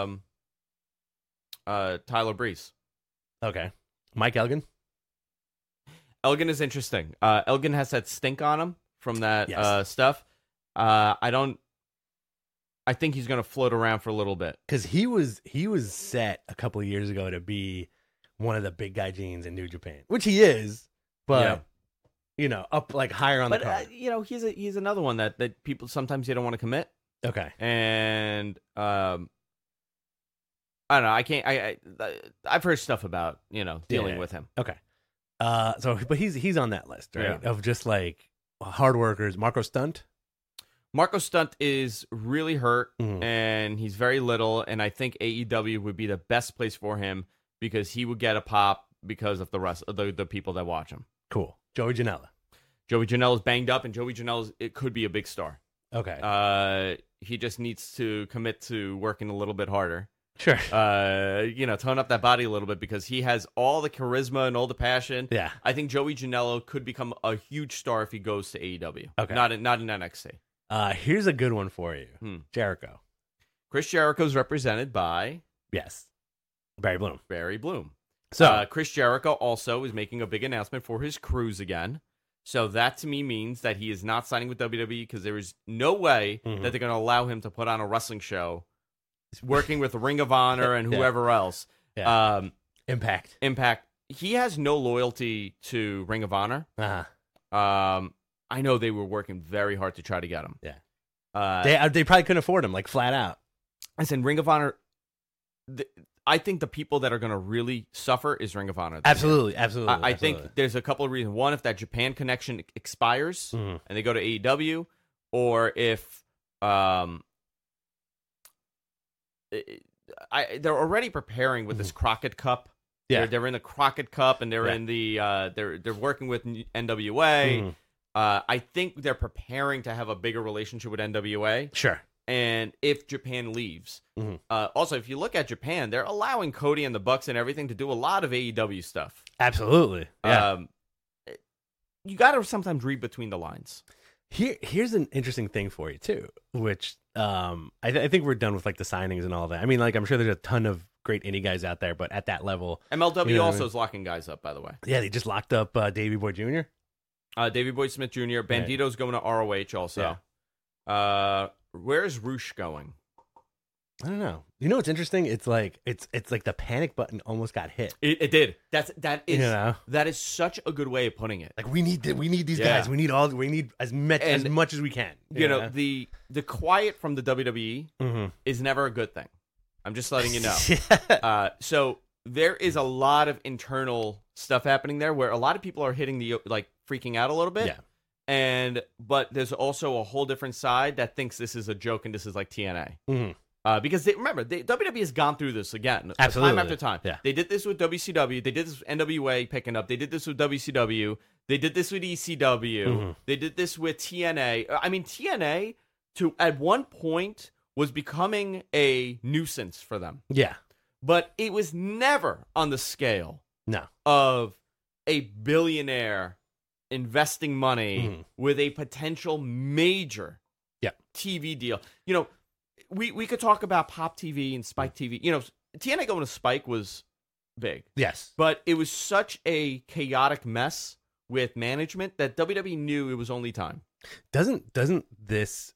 Tyler Breeze. Okay. Mike Elgin. Elgin is interesting. Elgin has that stink on him from that Yes. stuff. I think he's going to float around for a little bit. Because he was set a couple of years ago to be one of the big guy jeans in New Japan, which he is, but up like higher on the card. He's another one that people sometimes they don't want to commit, Okay. and I don't know. I can't. I've heard stuff about dealing Yeah. with him. Okay. But he's on that list, right? Of just like hard workers. Marco Stunt. Marco Stunt is really hurt, Mhm. and he's very little, and I think AEW would be the best place for him because he would get a pop because of the rest of the people that watch him. Cool. Joey Janela. Joey Janela's banged up, and Joey Janela's it could be a big star. Okay. He just needs to commit to working a little bit harder. Sure. Tone up that body a little bit because he has all the charisma and all the passion. Yeah. I think Joey Janela could become a huge star if he goes to AEW. Okay. Not in NXT. Here's a good one for you. Jericho. Chris Jericho's represented by Yes. Barry Bloom. Barry Bloom. So Chris Jericho also is making a big announcement for his cruise again. So that to me means that he is not signing with WWE because there is no way that they're going to allow him to put on a wrestling show working with Ring of Honor and Yeah. whoever else. Yeah. Impact. He has no loyalty to Ring of Honor. Uh-huh. I know they were working very hard to try to get him. Yeah. They probably couldn't afford him, like flat out. I said Ring of Honor. I think the people that are going to really suffer is Ring of Honor. Absolutely. I think there's a couple of reasons. One, if that Japan connection expires Mhm. and they go to AEW, or if they're already preparing with this Crockett Cup. Yeah. They're in the Crockett Cup, and they're in the they're working with NWA. Mhm. I think they're preparing to have a bigger relationship with NWA. Sure. And if Japan leaves, Mhm. Also if you look at Japan, they're allowing Cody and the Bucks and everything to do a lot of AEW stuff. Absolutely. Yeah. You got to sometimes read between the lines. Here's an interesting thing for you too, which I think we're done with like the signings and all that. I mean, like I'm sure there's a ton of great indie guys out there, but at that level, MLW you know what I also mean? is locking guys up, by the way. Yeah, they just locked up Davey Boy Jr. Davey Boy Smith Jr. Bandito's going to ROH also. Where's Roosh going? I don't know. You know what's interesting? It's like the panic button almost got hit. It did. That is You know? that is such a good way of putting it. Like we need these Yeah. guys. We need as much as we can. You know, the quiet from the WWE Mhm. is never a good thing. I'm just letting you know. Yeah. So there is a lot of internal stuff happening there where a lot of people are hitting the like freaking out a little bit. Yeah. But there's also a whole different side that thinks this is a joke and this is like TNA. Mhm. Because WWE has gone through this again, Absolutely. time after time. Yeah. They did this with WCW. They did this with NWA picking up. They did this with WCW. They did this with ECW. Mhm. They did this with TNA. I mean, TNA at one point was becoming a nuisance for them, Yeah. but it was never on the scale No. of a billionaire investing money Mhm. with a potential major Yeah. TV deal. You know, we could talk about Pop TV and Spike TV. You know, TNA going to Spike was big, Yes. but it was such a chaotic mess with management that WWE knew it was only time. Doesn't this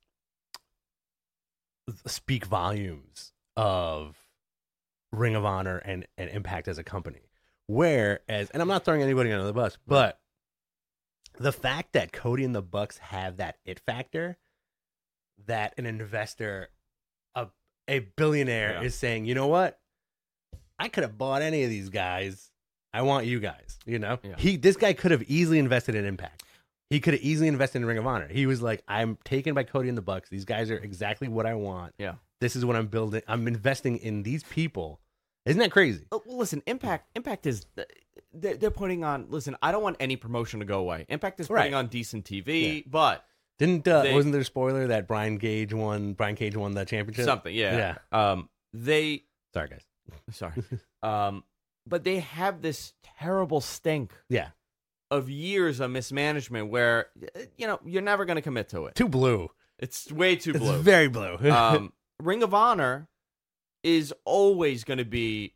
speak volumes of Ring of Honor and Impact as a company? Whereas, and I'm not throwing anybody under the bus, but the fact that Cody and the Bucks have that it factor, that an investor, a billionaire is saying, you know what? I could have bought any of these guys. I want you guys. You know, this guy could have easily invested in Impact. He could have easily invested in Ring of Honor. He was like, I'm taken by Cody and the Bucks. These guys are exactly what I want. Yeah. This is what I'm building. I'm investing in these people. Isn't that crazy? Well, listen, Impact is they're putting on. Listen, I don't want any promotion to go away. Impact is putting on decent TV, but Wasn't there a spoiler that Brian Cage won the championship? Something, yeah. Sorry, guys. Sorry. But they have this terrible stink. Yeah. Of years of mismanagement where, you know, you're never going to commit to it. Too blue. It's way too blue. It's very blue. Ring of Honor is always going to be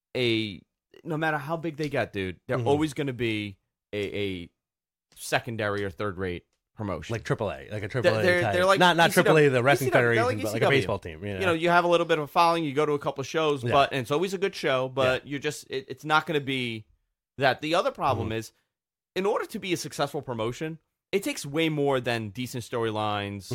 no matter how big they get, dude, they're always going to be a secondary or third rate promotion. Like AAA, like a AAA type. They're like not ECW, AAA, the wrestling ECW, federation, but like a baseball team. You know, you have a little bit of a following, you go to a couple of shows, Yeah. and it's always a good show, but you're just, it's not going to be that. The other problem is, in order to be a successful promotion, it takes way more than decent storylines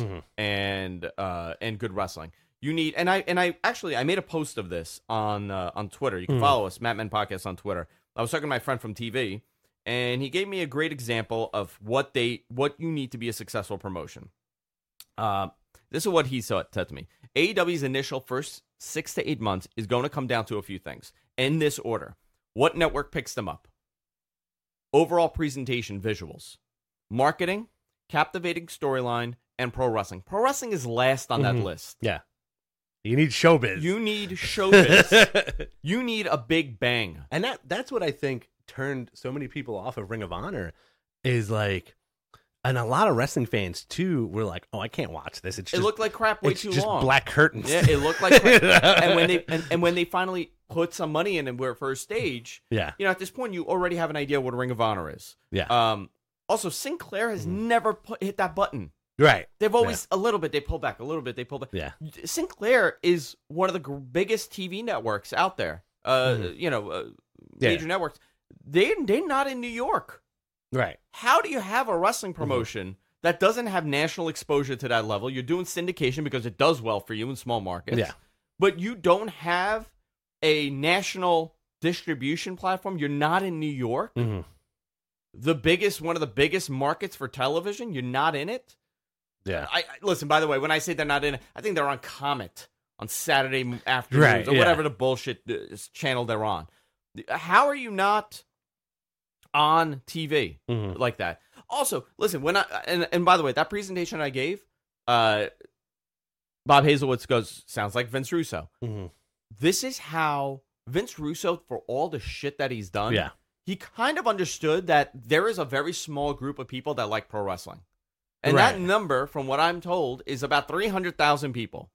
and good wrestling. You need, and I actually I made a post of this on Twitter. You can follow us, Matt Men Podcast on Twitter. I was talking to my friend from TV, and he gave me a great example of what you need to be a successful promotion. This is what he said to me. AEW's initial first 6 to 8 months is going to come down to a few things in this order. What network picks them up? Overall presentation, visuals, marketing, captivating storyline, and pro wrestling. Pro wrestling is last on that list. Yeah. You need showbiz. You need showbiz. You need a big bang. And that's what I think turned so many people off of Ring of Honor is like, and a lot of wrestling fans too were like, "Oh, I can't watch this. It looked like crap way too long. Black curtains." Yeah, it looked like crap. and when they finally put some money in and for a stage, you know, at this point you already have an idea what a Ring of Honor is. Yeah. Also, Sinclair has never hit that button. Right. They've always a little bit. They pull back a little bit. They pull back. Yeah. Sinclair is one of the biggest TV networks out there. You know, major networks. They're not in New York. Right. How do you have a wrestling promotion that doesn't have national exposure to that level? You're doing syndication because it does well for you in small markets. Yeah. But you don't have a national distribution platform. You're not in New York. One of the biggest markets for television. You're not in it. Yeah. I listen, by the way, when I say they're not in it, I think they're on Comet on Saturday afternoons or whatever the bullshit channel they're on. How are you not on TV like that? Also, listen, when and by the way, that presentation I gave, Bob Hazelwood goes, sounds like Vince Russo. This is how Vince Russo, for all the shit that he's done, he kind of understood that there is a very small group of people that like pro wrestling. And that number, from what I'm told, is about 300,000 people.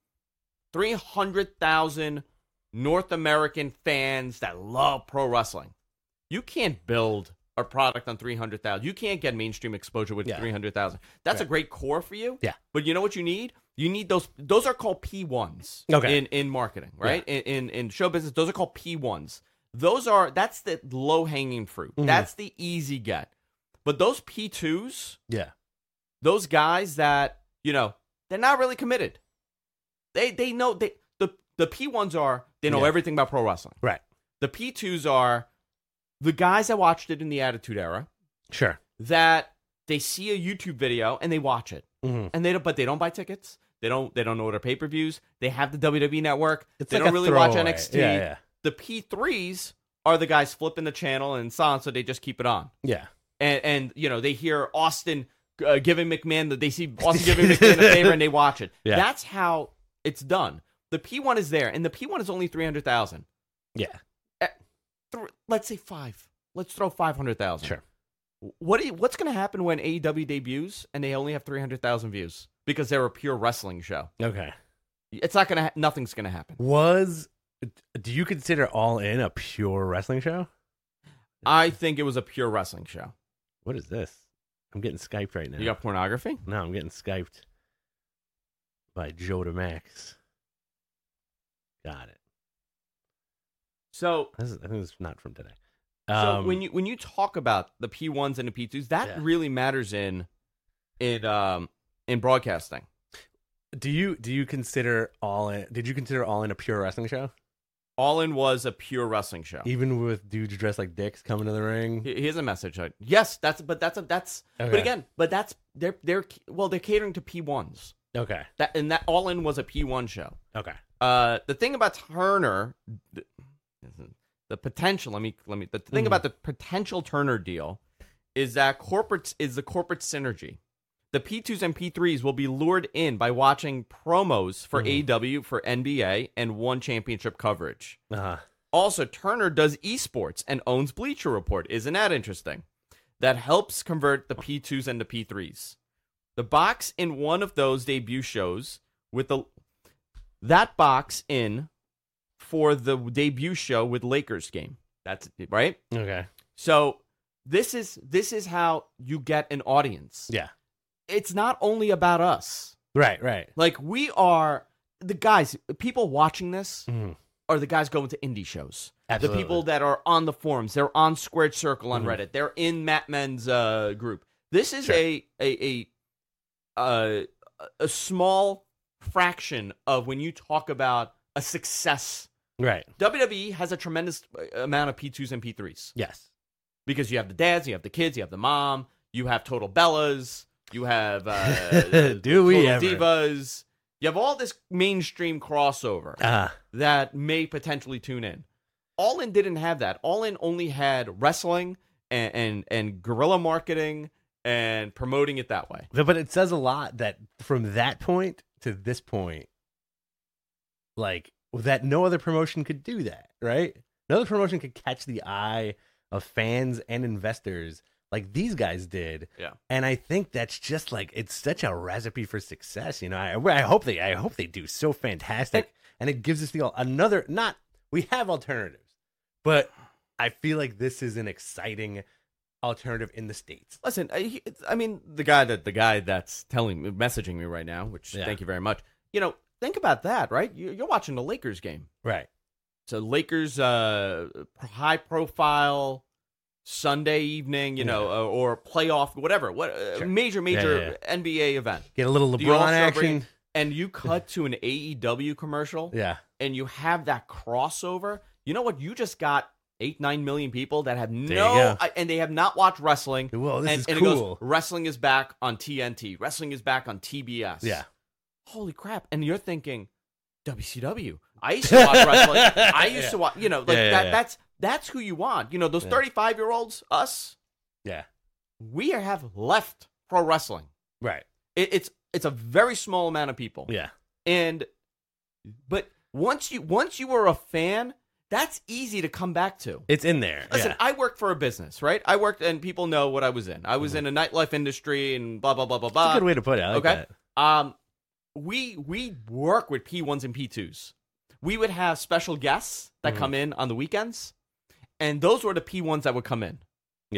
300,000 North American fans that love pro wrestling. You can't build a product on 300,000. You can't get mainstream exposure with 300,000. That's a great core for you. Yeah. But you know what you need? You need those. Those are called P1s. Okay. In marketing, right? In show business, those are called P1s. That's the low hanging fruit. Mhm. That's the easy get. But those P2s, Yeah. those guys that they're not really committed. They know the P1s are they know Yeah. everything about pro wrestling. Right. The P2s are the guys that watched it in the Attitude Era Sure. that they see a YouTube video and they watch it. Mm-hmm. And they don't buy tickets. They don't know what are pay-per-views. They have the WWE network. It's They like don't a really watch throwaway. NXT. Yeah. The P3s are the guys flipping the channel and so on, so they just keep it on. Yeah. And they hear Austin giving McMahon they see Austin giving McMahon a favor and they watch it. Yeah. That's how it's done. The P1 is there, and the P1 is only 300,000. Yeah. Let's say 5. Let's throw 500,000. Sure. What's going to happen when AEW debuts and they only have 300,000 views because they're a pure wrestling show? Okay. It's not going to. Nothing's going to happen. Do you consider All In a pure wrestling show? I think it was a pure wrestling show. What is this? I'm getting Skyped right now. You got pornography? No, I'm getting Skyped by Joe DeMax. Got it. So I think it's not from today. So when you talk about the P1s and the P2s, that really matters in broadcasting. Do you consider All In? Did you consider All In a pure wrestling show? All In was a pure wrestling show. Even with dudes dressed like dicks coming to the ring? Here's a message. Yes, that's Okay. but again, they're catering to P1s. Okay. That All In was a P1 show. Okay. The thing about Turner, the potential. The thing about the potential Turner deal is that the corporate synergy. The P2s and P3s will be lured in by watching promos for AEW, for NBA, and One Championship coverage. Uh-huh. Also, Turner does esports and owns Bleacher Report. Isn't that interesting? That helps convert the P2s and the P3s. The box in one of those debut shows that box in for the debut show with Lakers game. That's right. Okay. So this is how you get an audience. Yeah. It's not only about us. Right. Like we are the guys. People watching this Mhm. are the guys going to indie shows. Absolutely. The people that are on the forums. They're on Squared Circle on Reddit. They're in Matt Men's group. This is a small fraction of when you talk about a success. Right. WWE has a tremendous amount of P2s and P3s Yes. because you have the dads, you have the kids, you have the mom, you have Total Bellas, you have Do we Total ever? Divas. You have all this mainstream crossover that may potentially tune in. All In didn't have that. All In only had wrestling and guerrilla marketing and promoting it that way. But it says a lot that from that point to this point, like that no other promotion could do that, right? No other promotion could catch the eye of fans and investors like these guys did. Yeah. And I think that's just like it's such a recipe for success. You know, I hope they do so fantastic. And it gives us we have alternatives, but I feel like this is an exciting alternative in the States. Listen, I mean, the guy that's messaging me right now, which thank you very much. Think about that, right? You're watching the Lakers game. Right. So Lakers, high profile Sunday evening, or playoff, whatever, Sure. major NBA event. Get a little The LeBron All-Star action. break, and you cut to an AEW commercial, Yeah. and you have that crossover. You know what? You just got 8-9 million people that have you go. and they have not watched wrestling. Whoa, this is and cool. it goes, wrestling is back on TNT. Wrestling is back on TBS. Yeah. Holy crap. And you're thinking, WCW. I used to watch wrestling. I used to watch, that's who you want. Those 35-year-olds, us, we have left pro wrestling. Right. It's a very small amount of people. Yeah. But once you were a fan, that's easy to come back to. It's in there. Listen, I worked for a business, right? I worked, and people know what I was in. I was in a nightlife industry and blah, blah, blah, blah, blah. That's a good way to put it. I like that. We work with P1s and P2s. We would have special guests that come in on the weekends, and those were the P1s that would come in. Yeah.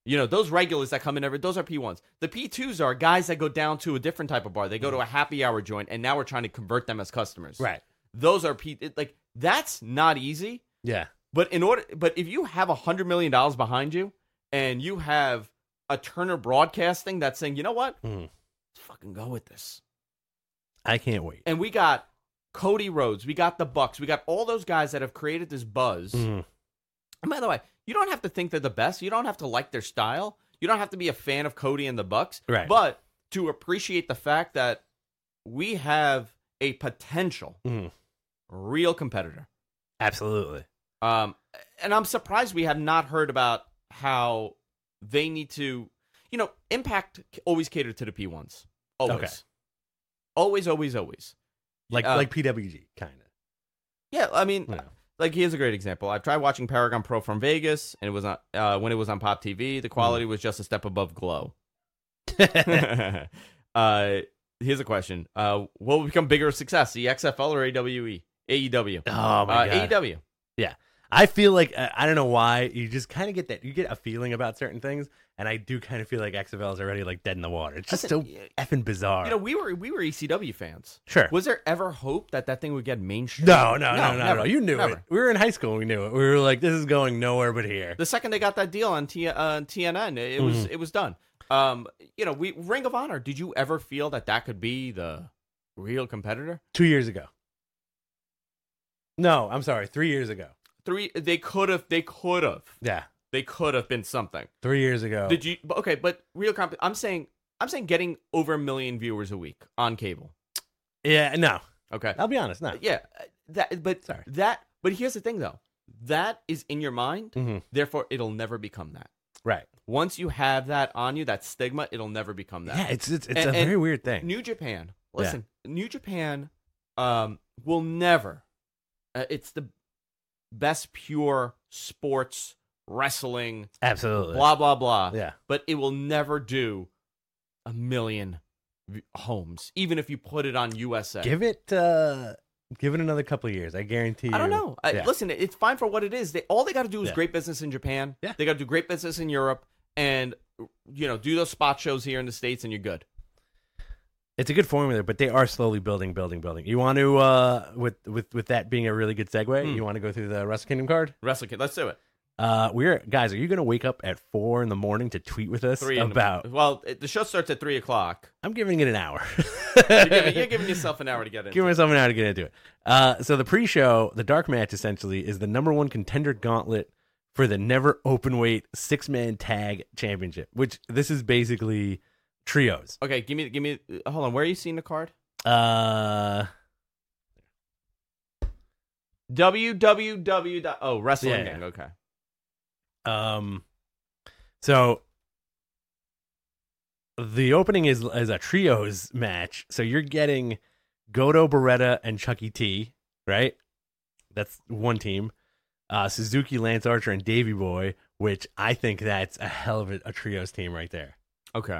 You know, those regulars that come in those are P1s. The P2s are guys that go down to a different type of bar. They go to a happy hour joint, and now we're trying to convert them as customers. Right. Those are like that's not easy. Yeah. But if you have $100 million behind you, and you have a Turner Broadcasting that's saying, you know what, let's fucking go with this. I can't wait. And we got Cody Rhodes, we got the Bucks, we got all those guys that have created this buzz. And by the way, you don't have to think they're the best. You don't have to like their style. You don't have to be a fan of Cody and the Bucks. Right. But to appreciate the fact that we have a potential real competitor. Absolutely. And I'm surprised we have not heard about how they need to, you know, Impact always catered to the P1s. Always. Okay. Always. Like PWG, kind of. Yeah, I mean, like, here's a great example. I tried watching Paragon Pro from Vegas, and it was on, when it was on Pop TV, the quality was just a step above Glow. Here's a question. What will become bigger success, the XFL or AEW? AEW. Oh, my God. AEW. Yeah. I feel like, I don't know why, you just kind of get that, you get a feeling about certain things, and I do kind of feel like XFL is already, like, dead in the water. It's just so effing bizarre. You know, we were ECW fans. Sure. Was there ever hope that thing would get mainstream? No. Never. You knew Never. it. We were in high school and we knew it. We were like, this is going nowhere but here. The second they got that deal on TNN, it was done. You know, Ring of Honor, did you ever feel that could be the real competitor? 2 years ago. No, I'm sorry, 3 years ago. They could have. Yeah. They could have been something. 3 years ago. Did you? Okay, but I'm saying getting over 1 million viewers a week on cable. Yeah, no. Okay. I'll be honest, no. Yeah, but here's the thing, though. That is in your mind. Therefore, it'll never become that. Right. Once you have that on you, that stigma, it'll never become that. Yeah, it's a very weird thing. New Japan. Listen, New Japan will never. It's the best pure sports wrestling. Absolutely. Blah blah blah. Yeah. But it will never do 1 million homes, even if you put it on USA. Give it another couple of years. I guarantee you. I don't know. Listen, it's fine for what it is. All they got to do is Yeah. great business in Japan. Yeah. They got to do great business in Europe, and do those spot shows here in the States, and you're good. It's a good formula, but they are slowly building. You want to, with that being a really good segue, you want to go through the Wrestle Kingdom card? Wrestle Kid, let's do it. Guys, are you going to wake up at 4 a.m. to tweet with us about? The show starts at 3:00. I'm giving it an hour. You're giving yourself an hour to get into. Give myself an hour to get into it. So the pre-show, the dark match essentially is the #1 contender gauntlet for the never open weight 6-man tag championship, which this is basically trios. Okay, give me. Hold on, where are you seeing the card? www. Oh, Wrestling Gang. Okay. So the opening is a trios match. So you're getting Goto, Beretta, and Chucky T, right? That's one team. Suzuki, Lance Archer, and Davey Boy, which I think that's a hell of a trios team right there. Okay.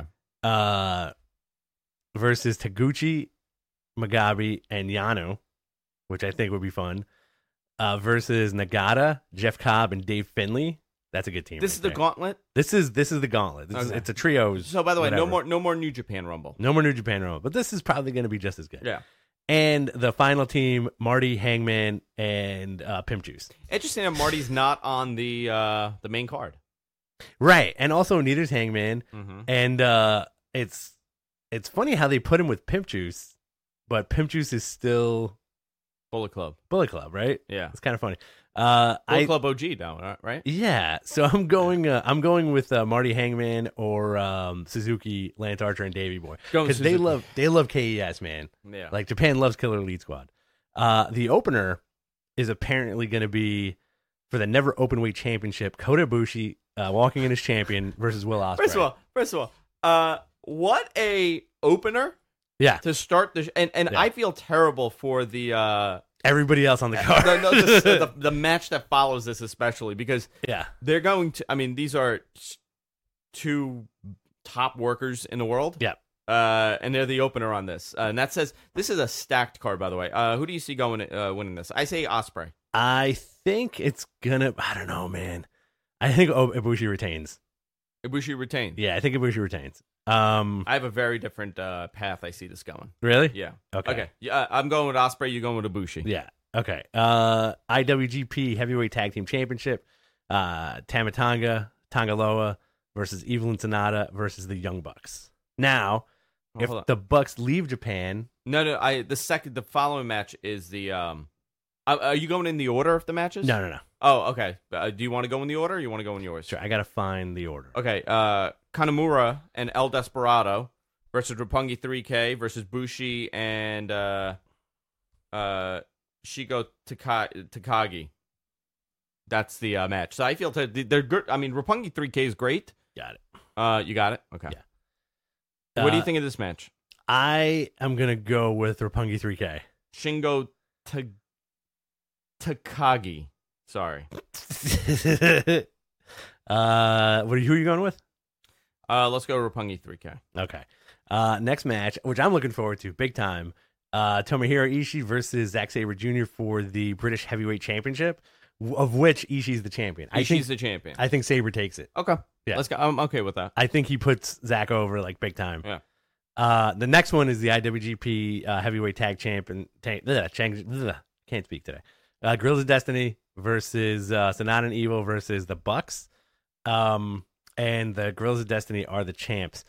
Versus Taguchi, Mugabe, and Yano, which I think would be fun. Versus Nagata, Jeff Cobb, and Dave Finlay. That's a good team. This is the gauntlet. This is the gauntlet. It's a trios. So by the way, whatever. no more New Japan Rumble. No more New Japan Rumble. But this is probably going to be just as good. Yeah. And the final team: Marty, Hangman, and Pimp Juice. Interesting that Marty's not on the main card. Right, and also neither's Hangman. And it's funny how they put him with Pimp Juice, but Pimp Juice is still Bullet Club, right? Yeah, it's kind of funny. Bullet Club OG now, right? Yeah, so I'm going with Marty Hangman or Suzuki, Lance Archer, and Davey Boy because they love KES, man. Yeah, like Japan loves Killer Elite Squad. The opener is apparently going to be for the Never Openweight Championship. Kota Ibushi walking in as champion versus Will Ospreay. First of all, what a opener! Yeah, to start the and I feel terrible for the everybody else on the card. the match that follows this, especially because they're going to. I mean, these are two top workers in the world. Yeah, and they're the opener on this, and that says this is a stacked card. By the way, who do you see winning this? I say Ospreay. I think it's gonna. I don't know, man. I think Ibushi retains. Ibushi retained. Yeah, I think Ibushi retains. I have a very different path I see this going. Really? Yeah. Okay. Yeah, I'm going with Osprey. You're going with Ibushi. Yeah. Okay. IWGP Heavyweight Tag Team Championship. Tamatanga, Tangaloa versus Evil and Sonata versus the Young Bucks. Now, if hold on. the Bucks leave Japan, No. The following match is the Are you going in the order of the matches? no. Oh, okay. Do you want to go in the order, or you want to go in yours? Sure, I gotta find the order. Okay. Kanemaru and El Desperado versus Roppongi 3K versus Bushi and Shigo Takagi. That's the match. So I feel they're good. I mean, Roppongi 3K is great. Got it. You got it. Okay. Yeah. What do you think of this match? I am gonna go with Roppongi 3K. Shingo Takagi. Sorry. Who are you going with? Let's go Roppongi 3K. Okay. Next match, which I'm looking forward to, big time. Tomohiro Ishii versus Zack Sabre Jr. for the British Heavyweight Championship, of which Ishii's the champion. Ishii's the champion. I think Sabre takes it. Okay. Yeah. Let's go. I'm okay with that. I think he puts Zack over like big time. Yeah. The next one is the IWGP Heavyweight Tag Champion. Can't speak today. Guerrillas of Destiny versus Sonata and Evil versus the Bucks. And the Guerrillas of Destiny are the champs.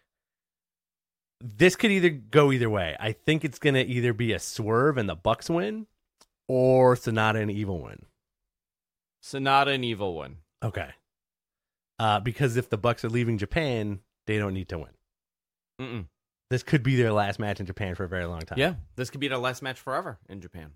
This could either go either way. I think it's going to either be a swerve and the Bucks win, or Sonata and Evil win. Sonata and Evil win. Okay. Because if the Bucks are leaving Japan, they don't need to win. Mm-mm. This could be their last match in Japan for a very long time. Yeah, this could be their last match forever in Japan.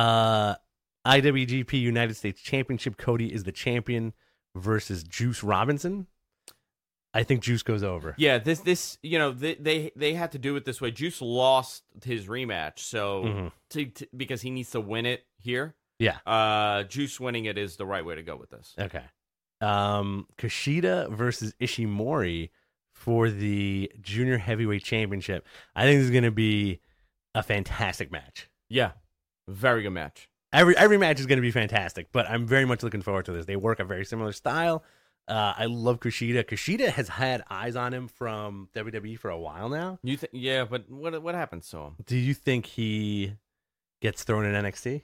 IWGP United States Championship, Cody is the champion versus Juice Robinson. I think Juice goes over. Yeah, this they had to do it this way. Juice lost his rematch, so because he needs to win it here. Yeah. Juice winning it is the right way to go with this. Okay. Kushida versus Ishimori for the Junior Heavyweight Championship. I think this is going to be a fantastic match. Yeah, very good match. Every match is going to be fantastic, but I'm very much looking forward to this. They work a very similar style. I love Kushida. Kushida has had eyes on him from WWE for a while now. Yeah, but what happens to him? Do you think he gets thrown in NXT?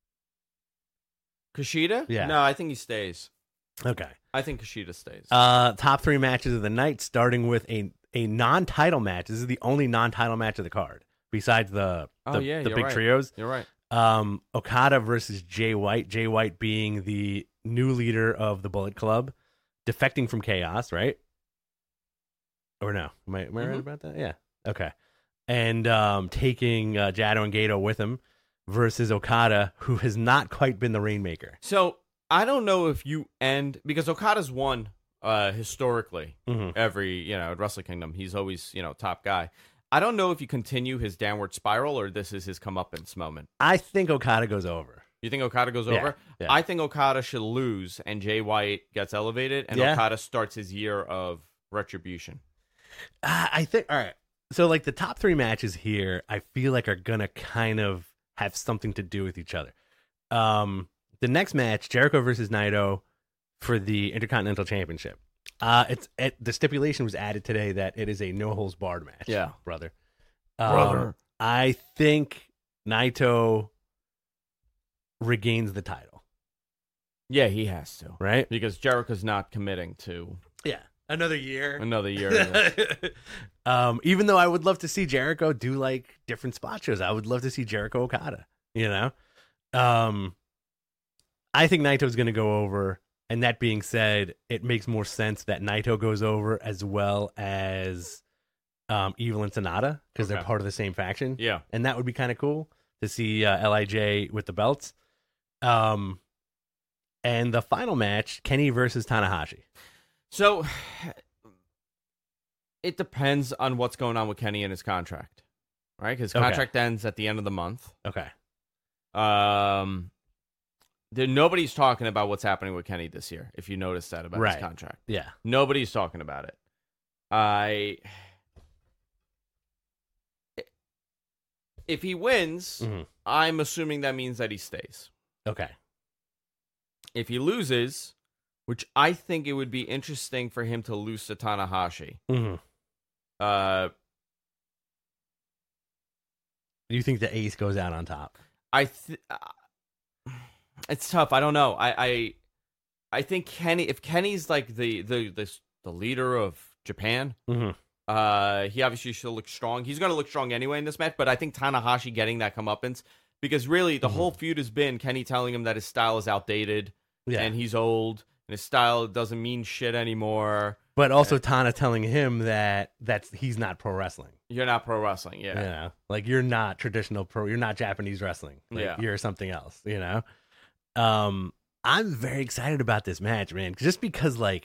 Kushida? Yeah. No, I think he stays. Okay. I think Kushida stays. Top 3 matches of the night, starting with a non-title match. This is the only non-title match of the card, besides the big right. trios. You're right. Okada versus Jay White. Jay White being the new leader of the Bullet Club, defecting from Chaos, right? Or no? Am I right about that? Yeah. Okay. And taking Jado and Gato with him versus Okada, who has not quite been the Rainmaker. So I don't know if you end because Okada's won historically every at Wrestle Kingdom. He's always top guy. I don't know if you continue his downward spiral or this is his comeuppance moment. I think Okada goes over. You think Okada goes over? Yeah. I think Okada should lose and Jay White gets elevated and Okada starts his year of retribution. I think, all right. So, like, the top 3 matches here, I feel like are going to kind of have something to do with each other. The next match, Jericho versus Naito for the Intercontinental Championship. The stipulation was added today that it is a no-holds-barred match. Yeah. Brother. I think Naito regains the title. Yeah, he has to. Right? Because Jericho's not committing to Another year. Even though I would love to see Jericho do like different spot shows. I would love to see Jericho Okada, I think Naito's going to go over. And that being said, it makes more sense that Naito goes over as well as Evil and Sonata because they're part of the same faction. Yeah. And that would be kind of cool to see LIJ with the belts. And the final match, Kenny versus Tanahashi. So it depends on what's going on with Kenny and his contract, right? Because contract ends at the end of the month. Okay. Nobody's talking about what's happening with Kenny this year, if you notice that about his contract. Yeah. Nobody's talking about it. If he wins, I'm assuming that means that he stays. Okay. If he loses, which I think it would be interesting for him to lose to Tanahashi. Mm-hmm. Do you think the ace goes out on top? It's tough. I don't know. I think Kenny. If Kenny's like the leader of Japan, Mm-hmm. he obviously should look strong. He's going to look strong anyway in this match. But I think Tanahashi getting that comeuppance, because really the whole feud has been Kenny telling him that his style is outdated and he's old and his style doesn't mean shit anymore. But also Tana telling him that he's not pro wrestling. You're not pro wrestling, yeah. You know, like you're not traditional pro. You're not Japanese wrestling. Like, Yeah. you're something else. You know. I'm very excited about this match, man. Just because like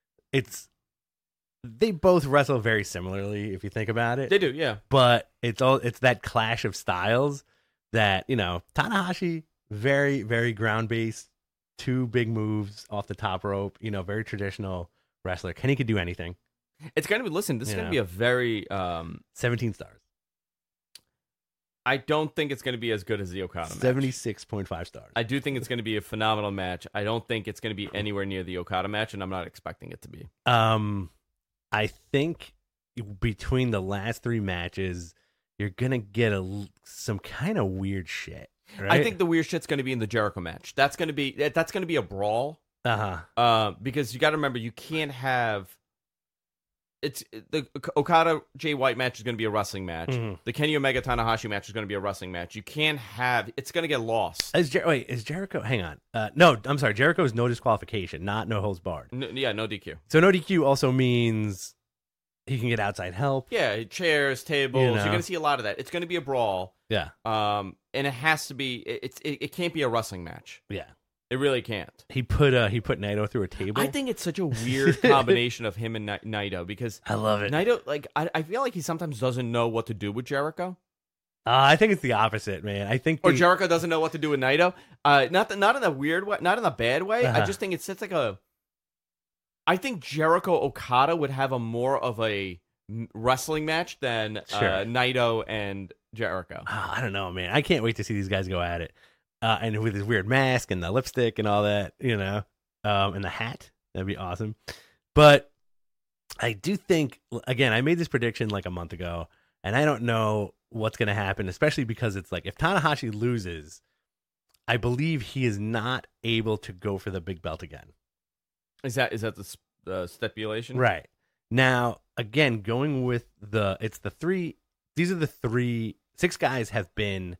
they both wrestle very similarly if you think about it. They do, yeah. But it's that clash of styles that, you know, Tanahashi, very, very ground based, 2 big moves off the top rope, you know, very traditional wrestler. Kenny could do anything. It's going to be, listen, this is going to be a very 17 stars. I don't think it's going to be as good as the Okada match. 76.5 stars. I do think it's going to be a phenomenal match. I don't think it's going to be anywhere near the Okada match, and I'm not expecting it to be. I think between the last 3 matches, you're gonna get some kind of weird shit. Right? I think the weird shit's going to be in the Jericho match. That's going to be a brawl. Because you got to remember, you can't have. It's the Okada Jay White match is going to be a wrestling match. Mm-hmm. The Kenny Omega Tanahashi match is going to be a wrestling match. You can't have. It's going to get lost. Is Jericho? Hang on. No, I'm sorry. Jericho is no disqualification, not no holds barred. No DQ. So no DQ also means he can get outside help. Yeah, chairs, tables. You know. You're going to see a lot of that. It's going to be a brawl. Yeah. And it has to be. It can't be a wrestling match. Yeah. It really can't. He put Naito through a table. I think it's such a weird combination of him and Naito, because I love it. Naito, like, I feel like he sometimes doesn't know what to do with Jericho. I think it's the opposite, man. I think Or Jericho doesn't know what to do with Naito. Not in a weird way, not in a bad way. I just think it's like a. I think Jericho Okada would have a more of a wrestling match than Naito and Jericho. I don't know, man. I can't wait to see these guys go at it. And with his weird mask and the lipstick and all that, you know, and the hat, that'd be awesome. But I do think, again, I made this prediction like a month ago, and I don't know what's going to happen, especially because it's like if Tanahashi loses, I believe he is not able to go for the big belt again. Is that the stipulation? Right. Now, again, going with these are the 6 guys have been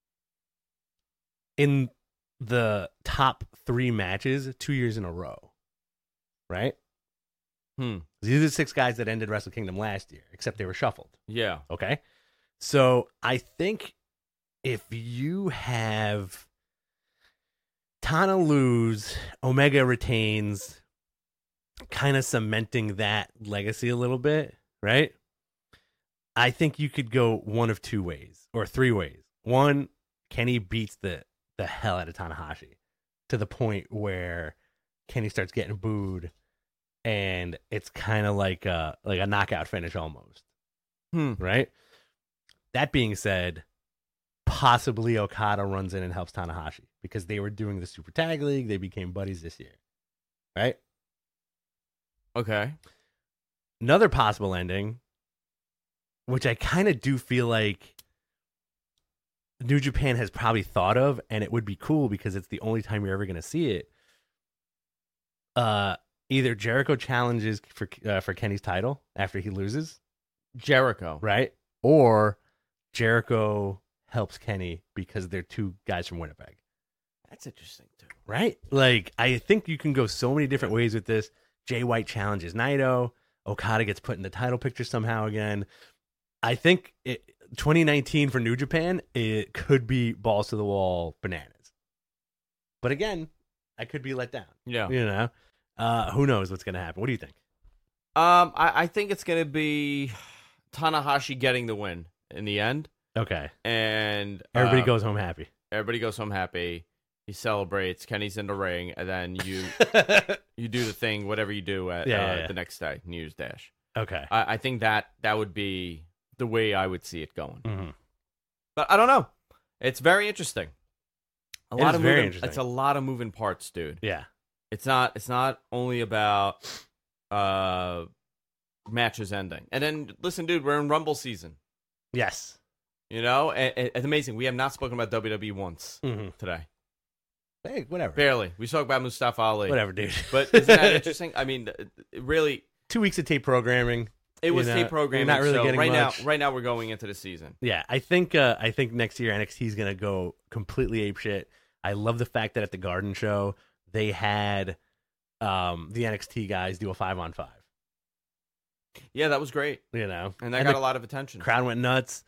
in the top 3 matches 2 years in a row, right? These are the 6 guys that ended Wrestle Kingdom last year, except they were shuffled. Yeah. Okay? So I think if you have Tana lose, Omega retains, kind of cementing that legacy a little bit, right? I think you could go one of 2 ways, or 3 ways. One, Kenny beats the hell out of Tanahashi to the point where Kenny starts getting booed, and it's kind of like a knockout finish almost. Right? That being said, possibly Okada runs in and helps Tanahashi because they were doing the Super Tag League. They became buddies this year. Right? Okay. Another possible ending, which I kind of do feel like New Japan has probably thought of, and it would be cool because it's the only time you're ever going to see it. Either Jericho challenges for Kenny's title after he loses, Jericho, right? Or Jericho helps Kenny because they're 2 guys from Winnipeg. That's interesting too, right? Like, I think you can go so many different ways with this. Jay White challenges Naito. Okada gets put in the title picture somehow again. I think 2019 for New Japan, it could be balls to the wall bananas. But again, I could be let down. Yeah. You know? Who knows what's going to happen? What do you think? I think it's going to be Tanahashi getting the win in the end. Okay. And everybody goes home happy. Everybody goes home happy. He celebrates. Kenny's in the ring, and then you do the thing, whatever you do at the next day, New Year's Dash. Okay. I think that would be the way I would see it going. Mm-hmm. But I don't know. It's very interesting. It's a lot of moving Yeah. It's not only about matches ending. And then listen, dude, we're in Rumble season. Yes. You know, and it's amazing. We have not spoken about WWE once today. Hey, whatever. Barely. We spoke about Mustafa Ali. Whatever, dude. But isn't that interesting? I mean, really, 2 weeks of tape programming. it was tape programming. Not really so getting much. Right now, we're going into the season. Yeah, I think next year NXT is gonna go completely apeshit. I love the fact that at the Garden show they had the NXT guys do a 5-on-5. Yeah, that was great. You know, And that got a lot of attention. Crowd went nuts.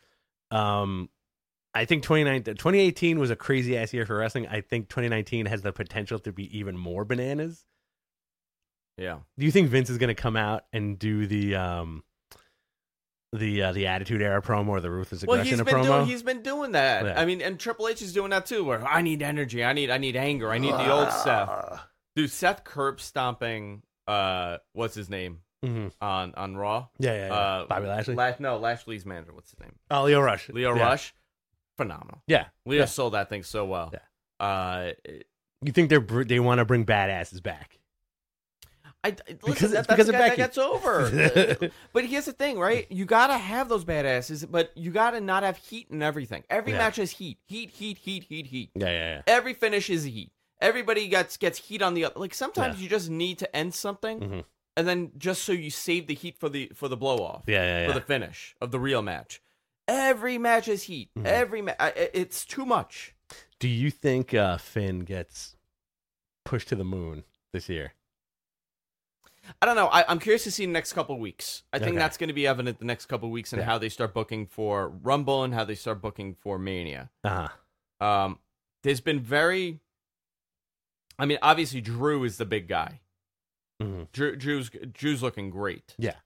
I think 2018 was a crazy ass year for wrestling. I think 2019 has the potential to be even more bananas. Yeah. Do you think Vince is going to come out and do the Attitude Era promo or the Ruthless Aggression promo? He's been doing that. Yeah. I mean, and Triple H is doing that too. Where I need energy, I need anger, I need the old Seth. Dude, Seth curb stomping. What's his name on Raw? Yeah. Bobby Lashley. Lashley's manager. What's his name? Oh, Leo Rush. Leo Rush. Phenomenal. Yeah. Leo sold that thing so well. Yeah. You think they want to bring badasses back? Because of Becky. That gets over. But here's the thing, right? You gotta have those badasses, but you gotta not have heat and everything. Every match is heat. Heat. Yeah. Every finish is heat. Everybody gets heat on the other. Like sometimes you just need to end something, and then just so you save the heat for the blow off. Yeah. For the finish of the real match. Every match is heat. It's too much. Do you think Finn gets pushed to the moon this year? I don't know. I'm curious to see the next couple of weeks. I think that's going to be evident the next couple of weeks in how they start booking for Rumble and how they start booking for Mania. There's been I mean, obviously Drew is the big guy. Drew's looking great. Yeah.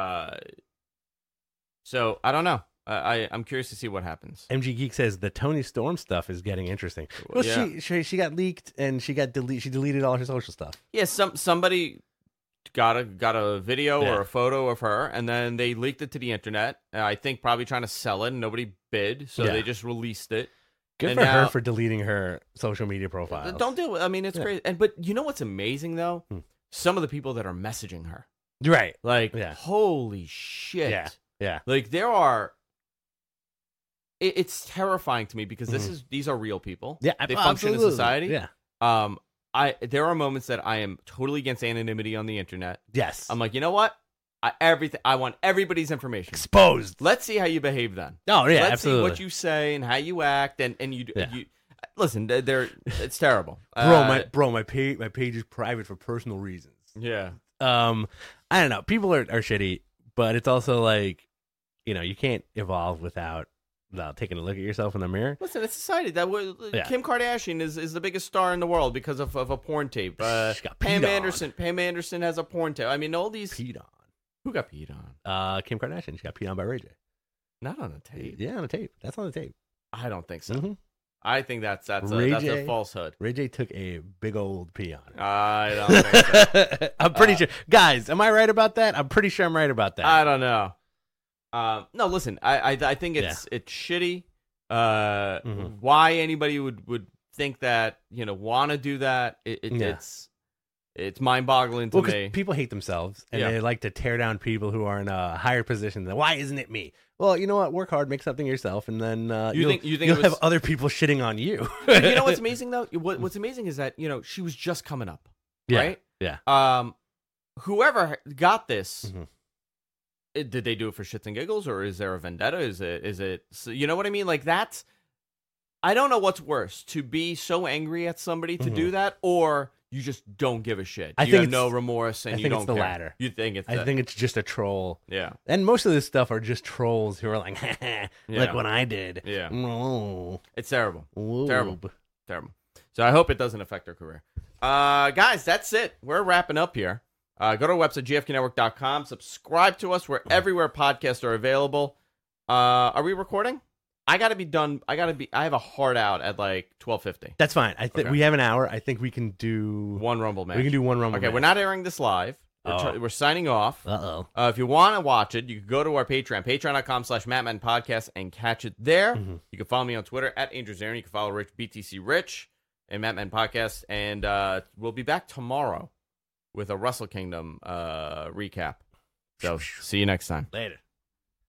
So I don't know. I'm curious to see what happens. MG Geek says the Tony Storm stuff is getting interesting. Well, she got leaked and she deleted all her social stuff. Yeah, somebody got a video or a photo of her, and then they leaked it to the internet. I think probably trying to sell it, and nobody bid, so they just released it. Good for her for deleting her social media profile. Don't do it. I mean, it's great. But you know what's amazing though? Some of the people that are messaging her, right? Like, holy shit! Yeah. Like there are. It's terrifying to me because these are real people. Yeah, they function in society. Yeah. There are moments that I am totally against anonymity on the internet. Yes. I'm like, you know what? I want everybody's information exposed. Let's see how you behave then. Oh yeah, Let's absolutely. see what you say and how you act and you listen. It's terrible, bro. My page is private for personal reasons. Yeah. I don't know. People are shitty, but it's also like, you can't evolve without taking a look at yourself in the mirror. Listen, it's society. Kim Kardashian is the biggest star in the world because of a porn tape. Pam Anderson has a porn tape. I mean, all these peed on. Who got peed on? Kim Kardashian. She got peed on by Ray J. Not on a tape. Yeah, on a tape. That's on the tape. I don't think so. Mm-hmm. I think that's a falsehood. Ray J took a big old pee on her. I don't think so. I'm pretty sure. Guys, am I right about that? I'm pretty sure I'm right about that. I don't know. No, listen. I think it's shitty. Why anybody would think that, want to do that? It's mind-boggling to me. People hate themselves, and they like to tear down people who are in a higher position. Why isn't it me? Well, you know what? Work hard, make something yourself, and then you'll have other people shitting on you. You know what's amazing though? What's amazing is that she was just coming up, right? Yeah. Whoever got this. Did they do it for shits and giggles, or is there a vendetta? Is it? You know what I mean? Like that's. I don't know what's worse: to be so angry at somebody to do that, or you just don't give a shit. You have no remorse, and you don't care. I think it's the latter. You think it's? I think it's just a troll. Yeah. And most of this stuff are just trolls who are like, like what I did. Yeah. Oh. It's terrible. Whoa. Terrible. So I hope it doesn't affect their career. Guys, that's it. We're wrapping up here. Go to our website, gfknetwork.com. Subscribe to us. We're everywhere podcasts are available. Are we recording? I got to be done. I have a hard out at like 12:50. That's fine. I think we have an hour. I think we can do one Rumble match. We can do one Rumble match. Okay, we're not airing this live. We're signing off. Uh-oh. If you want to watch it, you can go to our Patreon, patreon.com/MattMattenPodcast, and catch it there. You can follow me on Twitter at AngelZarian. You can follow Rich, BTC Rich. and Matt Men Podcast. And we'll be back tomorrow with a Wrestle Kingdom recap. So see you next time. Later.